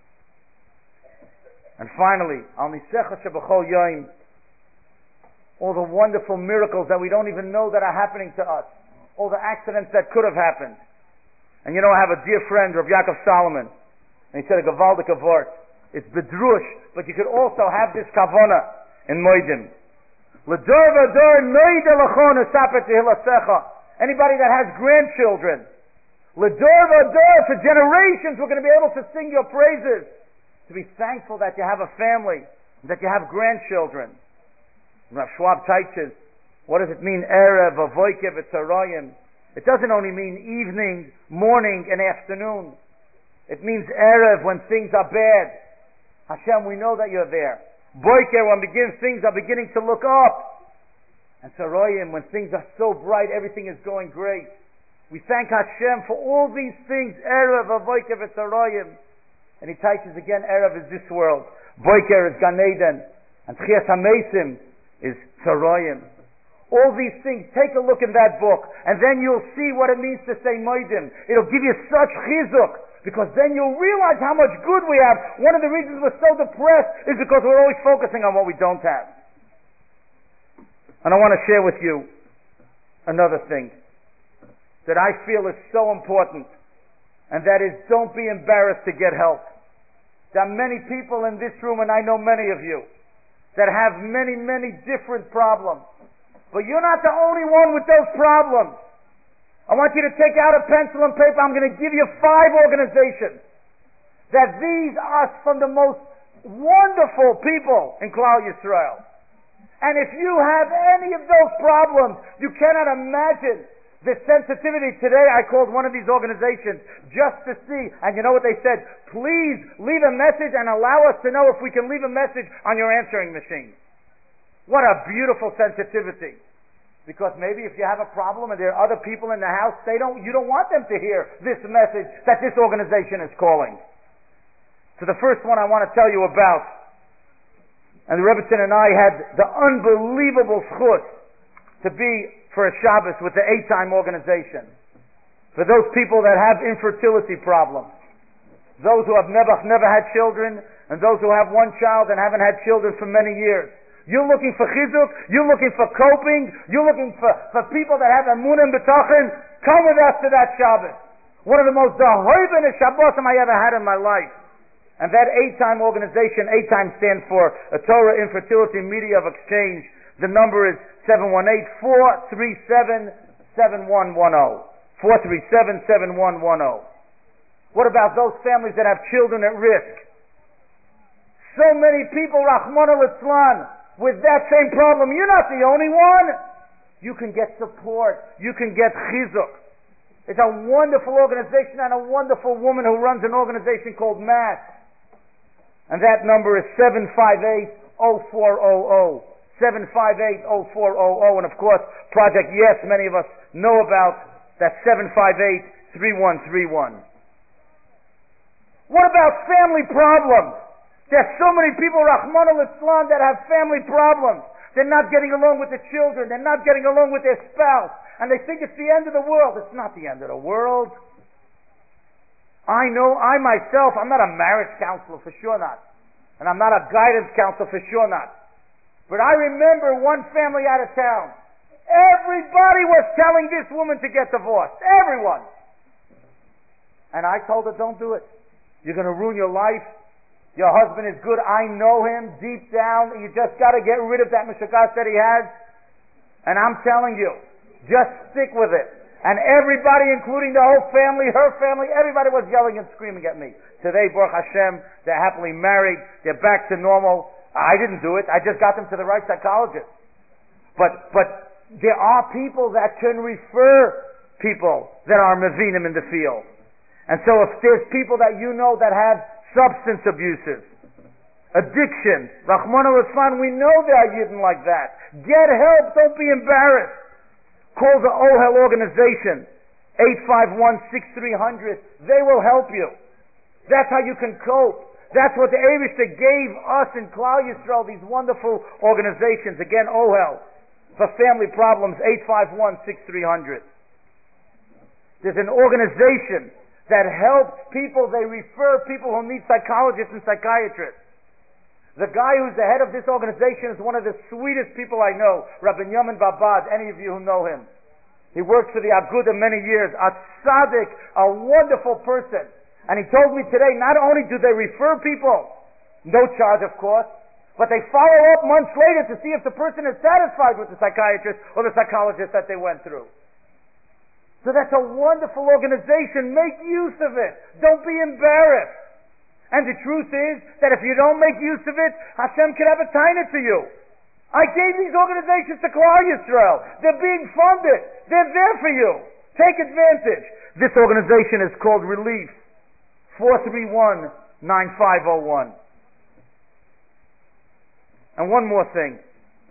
And finally, Al Nisecha Shebechol Yom, all the wonderful miracles that we don't even know that are happening to us. All the accidents that could have happened. And you know, I have a dear friend, Rav Yaakov Solomon, and he said a gewaldige word. It's bedrush, but you could also have this kavana in moedim. Anybody that has grandchildren, for generations we're going to be able to sing your praises, to be thankful that you have a family, that you have grandchildren. Rav Schwab teaches, what does it mean, Erev, Avoike, V'Tzarayim? It doesn't only mean evening, morning, and afternoon. It means Erev, when things are bad. Hashem, we know that you're there. Boiker, when things are beginning to look up. And Tzarayim, when things are so bright, everything is going great. We thank Hashem for all these things. Erev, Avoike, V'Tzarayim. And he teaches again, Erev is this world. Boiker is Gan Eden. And Tchias HaMeisim is Tzarayim. All these things, take a look in that book, and then you'll see what it means to say Moedim. It'll give you such chizuk, because then you'll realize how much good we have. One of the reasons we're so depressed is because we're always focusing on what we don't have. And I want to share with you another thing that I feel is so important, and that is, don't be embarrassed to get help. There are many people in this room, and I know many of you, that have many, many different problems. But you're not the only one with those problems. I want you to take out a pencil and paper. I'm going to give you 5 organizations that these are from the most wonderful people in Klal Yisrael. And if you have any of those problems, you cannot imagine the sensitivity. Today I called one of these organizations just to see, and you know what they said? Please leave a message and allow us to know if we can leave a message on your answering machine. What a beautiful sensitivity. Because maybe if you have a problem and there are other people in the house, you don't want them to hear this message that this organization is calling. So the first one I want to tell you about, and the Rebbetzin and I had the unbelievable schus to be for a Shabbos with the Eight-Time organization. For those people that have infertility problems, those who have never had children, and those who have one child and haven't had children for many years. You're looking for chizuk, you're looking for coping, you're looking for people that have emunah and betachin, come with us to that Shabbos. One of the most dahoibin Shabbosim I ever had in my life. And that Eight-Time organization, Eight-Time stands for a Torah Infertility Media of Exchange. The number is 718-437-7110. 437-7110. What about those families that have children at risk? So many people, Rahman al-Islam, with that same problem. You're not the only one. You can get support. You can get chizuk. It's a wonderful organization and a wonderful woman who runs an organization called MAS. And that number is 758-0400. 758-0400. And of course, Project Yes, many of us know about. That's 758-3131. What about family problems? There's so many people, Rahman al-Islam, that have family problems. They're not getting along with the children. They're not getting along with their spouse. And they think it's the end of the world. It's not the end of the world. I know, I myself, I'm not a marriage counselor, for sure not. And I'm not a guidance counselor, for sure not. But I remember one family out of town. Everybody was telling this woman to get divorced. Everyone. And I told her, don't do it. You're going to ruin your life. Your husband is good. I know him deep down. You just got to get rid of that mishagas that he has. And I'm telling you, just stick with it. And everybody, including the whole family, her family, everybody was yelling and screaming at me. Today, Baruch Hashem, they're happily married. They're back to normal. I didn't do it. I just got them to the right psychologist. But there are people that can refer people that are mevinim in the field. And so if there's people that you know that have substance abuses, addiction, Rahman al-Islam, we know there are yidden like that. Get help. Don't be embarrassed. Call the OHEL organization, 851-6300. They will help you. That's how you can cope. That's what the Eibishter gave us in Klal Yisrael, these wonderful organizations. Again, OHEL, for family problems, 851-6300. There's an organization that helps people. They refer people who need psychologists and psychiatrists. The guy who's the head of this organization is one of the sweetest people I know, Rabbi Yamin Babad, any of you who know him. He worked for the Aguda many years, a tzaddik, a wonderful person. And he told me today, not only do they refer people, No charge, of course. But they follow up months later to see if the person is satisfied with the psychiatrist or the psychologist that they went through. So that's a wonderful organization. Make use of it. Don't be embarrassed. And the truth is that if you don't make use of it, Hashem could have a taina to you. I gave these organizations to Klal Yisrael. They're being funded. They're there for you. Take advantage. This organization is called Relief. 431-9501. And one more thing.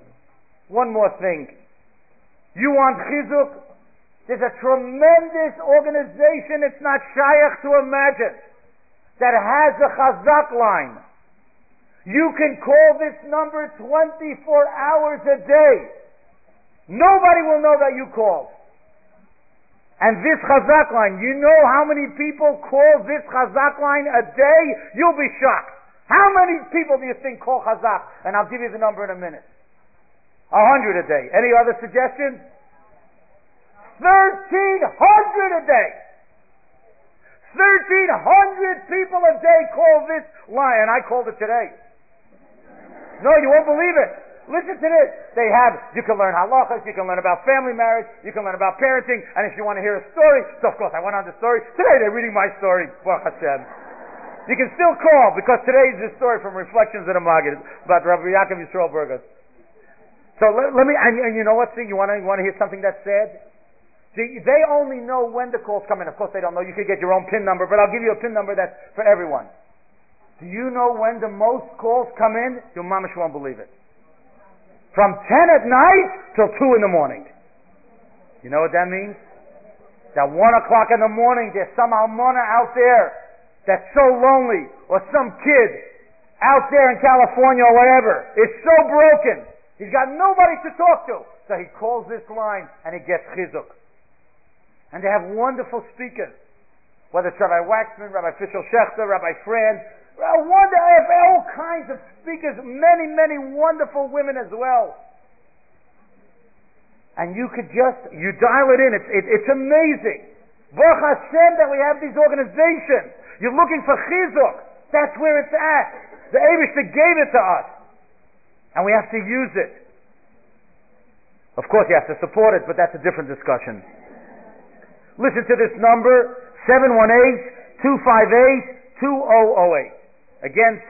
You want chizuk? There's a tremendous organization, it's not shayach to imagine, that has a chazak line. You can call this number 24 hours a day. Nobody will know that you called. And this chazak line, you know how many people call this chazak line a day? You'll be shocked. How many people do you think call chazak? And I'll give you the number in a minute. 100 a day. Any other suggestions? 1,300 a day. 1,300 people a day call this line. And I called it today. No, you won't believe it. Listen to this. You can learn halachas, you can learn about family marriage, you can learn about parenting, and if you want to hear a story, so of course I went on the story. Today they're reading my story. Baruch Hashem. You can still call, because today is the story from Reflections of the Maggid about Rabbi Yaakov Yisrael Burgos. So let me, and you know what, see, you want to hear something that's sad? See, they only know when the calls come in. Of course they don't know. You could get your own PIN number, but I'll give you a PIN number that's for everyone. Do you know when the most calls come in? Your mamash won't believe it. From 10 at night till 2 in the morning. You know what that means? That 1 o'clock in the morning, there's some almana out there that's so lonely, or some kid out there in California or whatever is so broken, he's got nobody to talk to. So he calls this line and he gets chizuk. And they have wonderful speakers. Whether it's Rabbi Waxman, Rabbi Fishel Shechter, Rabbi Fran, all kinds of speakers, many, many wonderful women as well. And you dial it in. It's amazing. Baruch Hashem that we have these organizations. You're looking for chizuk. That's where it's at. The Eibishter gave it to us. And we have to use it. Of course you have to support it, but that's a different discussion. Listen to this number, 718-258-2008. Again,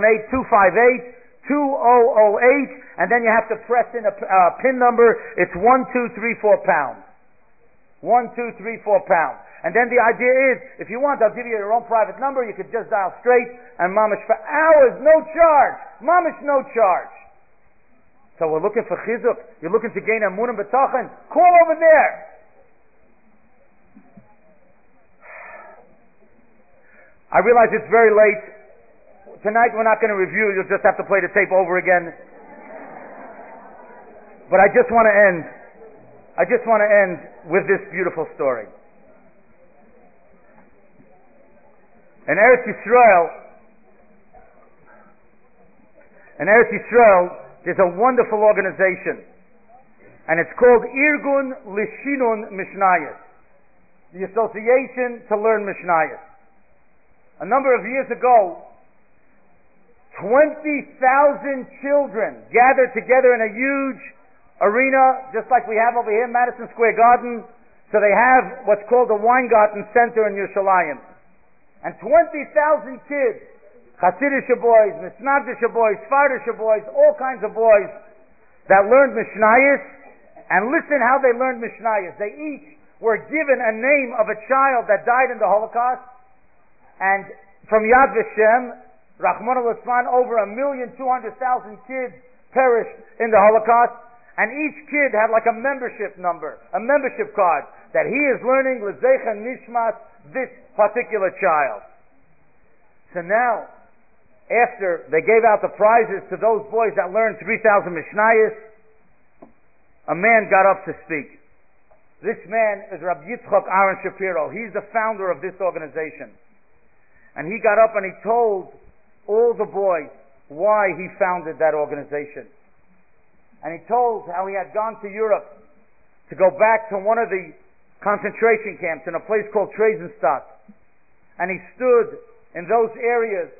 718-258-2008. And then you have to press in a PIN number. It's 1234 pounds. 1234 pounds. And then the idea is, if you want, I'll give you your own private number. You could just dial straight, and mamish for hours, no charge. Mamish, no charge. So we're looking for chizuk. You're looking to gain amunah b'tachan. Call over there. I realize it's very late. Tonight we're not going to review. You'll just have to play the tape over again. But I just want to end with this beautiful story. In Eretz Yisrael, there's a wonderful organization, and it's called Irgun Lishinun Mishnayos, the Association to Learn Mishnayos. A number of years ago, 20,000 children gathered together in a huge arena, just like we have over here in Madison Square Garden. So they have what's called the Weingarten Center in Yerushalayim. And 20,000 kids, Hasidic boys, Misnagdish boys, Fardish boys, all kinds of boys that learned Mishnayos. And listen how they learned Mishnayos. They each were given a name of a child that died in the Holocaust. And from Yad Vashem, Rahman al-Isman, over 1,200,000 kids perished in the Holocaust. And each kid had like a membership number, a membership card, that he is learning L'Zecha Nishmas, this particular child. So now, after they gave out the prizes to those boys that learned 3,000 Mishnayos, a man got up to speak. This man is Rabbi Yitzchak Aaron Shapiro. He's the founder of this organization. And he got up and he told all the boys why he founded that organization. And he told how he had gone to Europe to go back to one of the concentration camps in a place called Theresienstadt. And he stood in those areas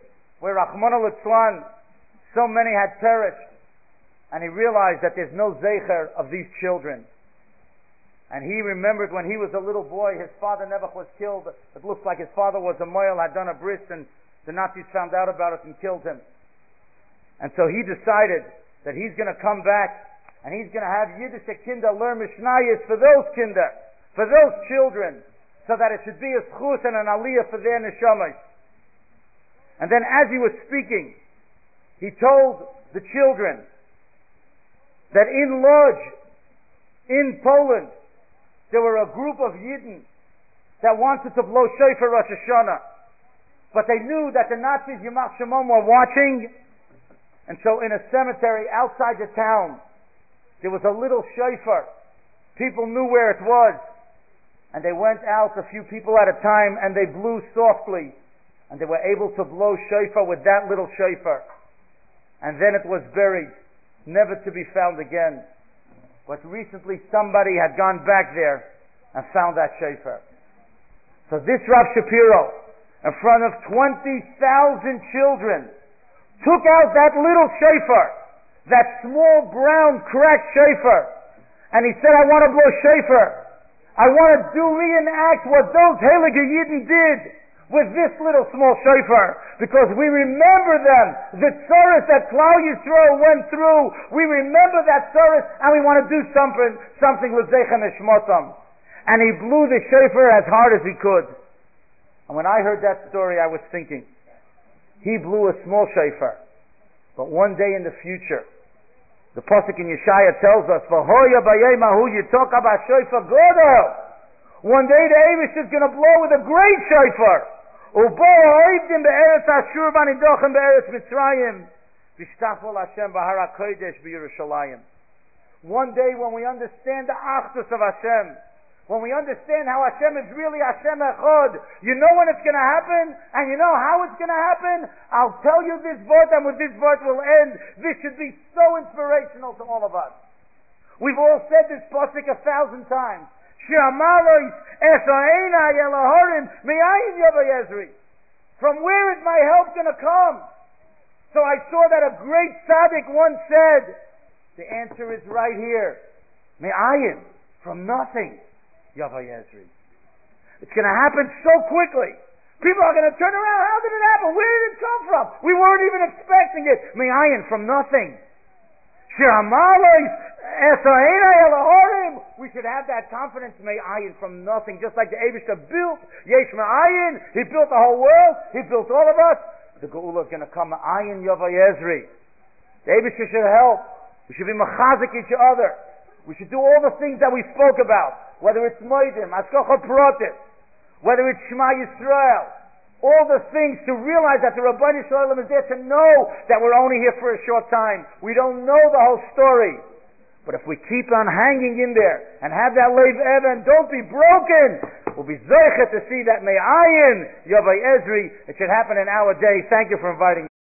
where Rachmana litzlan, so many had perished, and he realized that there's no zecher of these children. And he remembered when he was a little boy, his father Nebuch was killed. It looks like his father was a moil, had done a bris, and the Nazis found out about it and killed him. And so he decided that he's going to come back, and he's going to have Yiddish kinder learn Mishnayos for those kinder, for those children, so that it should be a schus and an aliyah for their neshamas. And then as he was speaking, he told the children that in Lodz, in Poland, there were a group of Yidden that wanted to blow shofar Rosh Hashanah, but they knew that the Nazis, Yamach Shemon, were watching, and so in a cemetery outside the town, there was a little shofar. People knew where it was, and they went out, a few people at a time, and they blew softly, and they were able to blow shofar with that little shofar. And then it was buried, never to be found again. But recently somebody had gone back there and found that shofar. So this Rav Shapiro, in front of 20,000 children, took out that little shofar, that small brown cracked shofar, and he said, I want to blow shofar. I want to reenact what those Heilige Yidden did with this little small shofar, because we remember them, the tzoros that Klal Yisrael went through. We remember that tzoros, and we want to do something l'zeichem neshmotam. And he blew the shofar as hard as he could. And when I heard that story, I was thinking, he blew a small shofar, but one day in the future, the pasuk in Yeshaya tells us, "V'hoya b'yemahu yitok haba shofar gadol." One day the Eibush is going to blow with a great shofar. One day when we understand the achdus of Hashem, when we understand how Hashem is really Hashem Echad, you know when it's going to happen, and you know how it's going to happen. I'll tell you this verse, and with this verse we'll end. This should be so inspirational to all of us. We've all said this pasuk 1,000 times. From where is my help going to come? So I saw that a great tzaddik once said, the answer is right here. Me'ayin, from nothing, Yavai Ezri. It's going to happen so quickly. People are going to turn around. How did it happen? Where did it come from? We weren't even expecting it. Me'ayin, from nothing. We should have that confidence, me'ayin, from nothing, just like the Eibishter built Yesh Me'ayin. He built the whole world. He built all of us. The Geula is going to come me'ayin Yavai Ezri. The Eibishter should help. We should be mechazik each other. We should do all the things that we spoke about, whether it's Moedim, Askocha Protis, whether it's Shema Yisrael. All the things to realize that the Rabbeinu Shalom is there to know that we're only here for a short time. We don't know the whole story. But if we keep on hanging in there and have that Lev Even, don't be broken. We'll be zeichet to see that Me'ayin Yavai Ezri. It should happen in our day. Thank you for inviting me.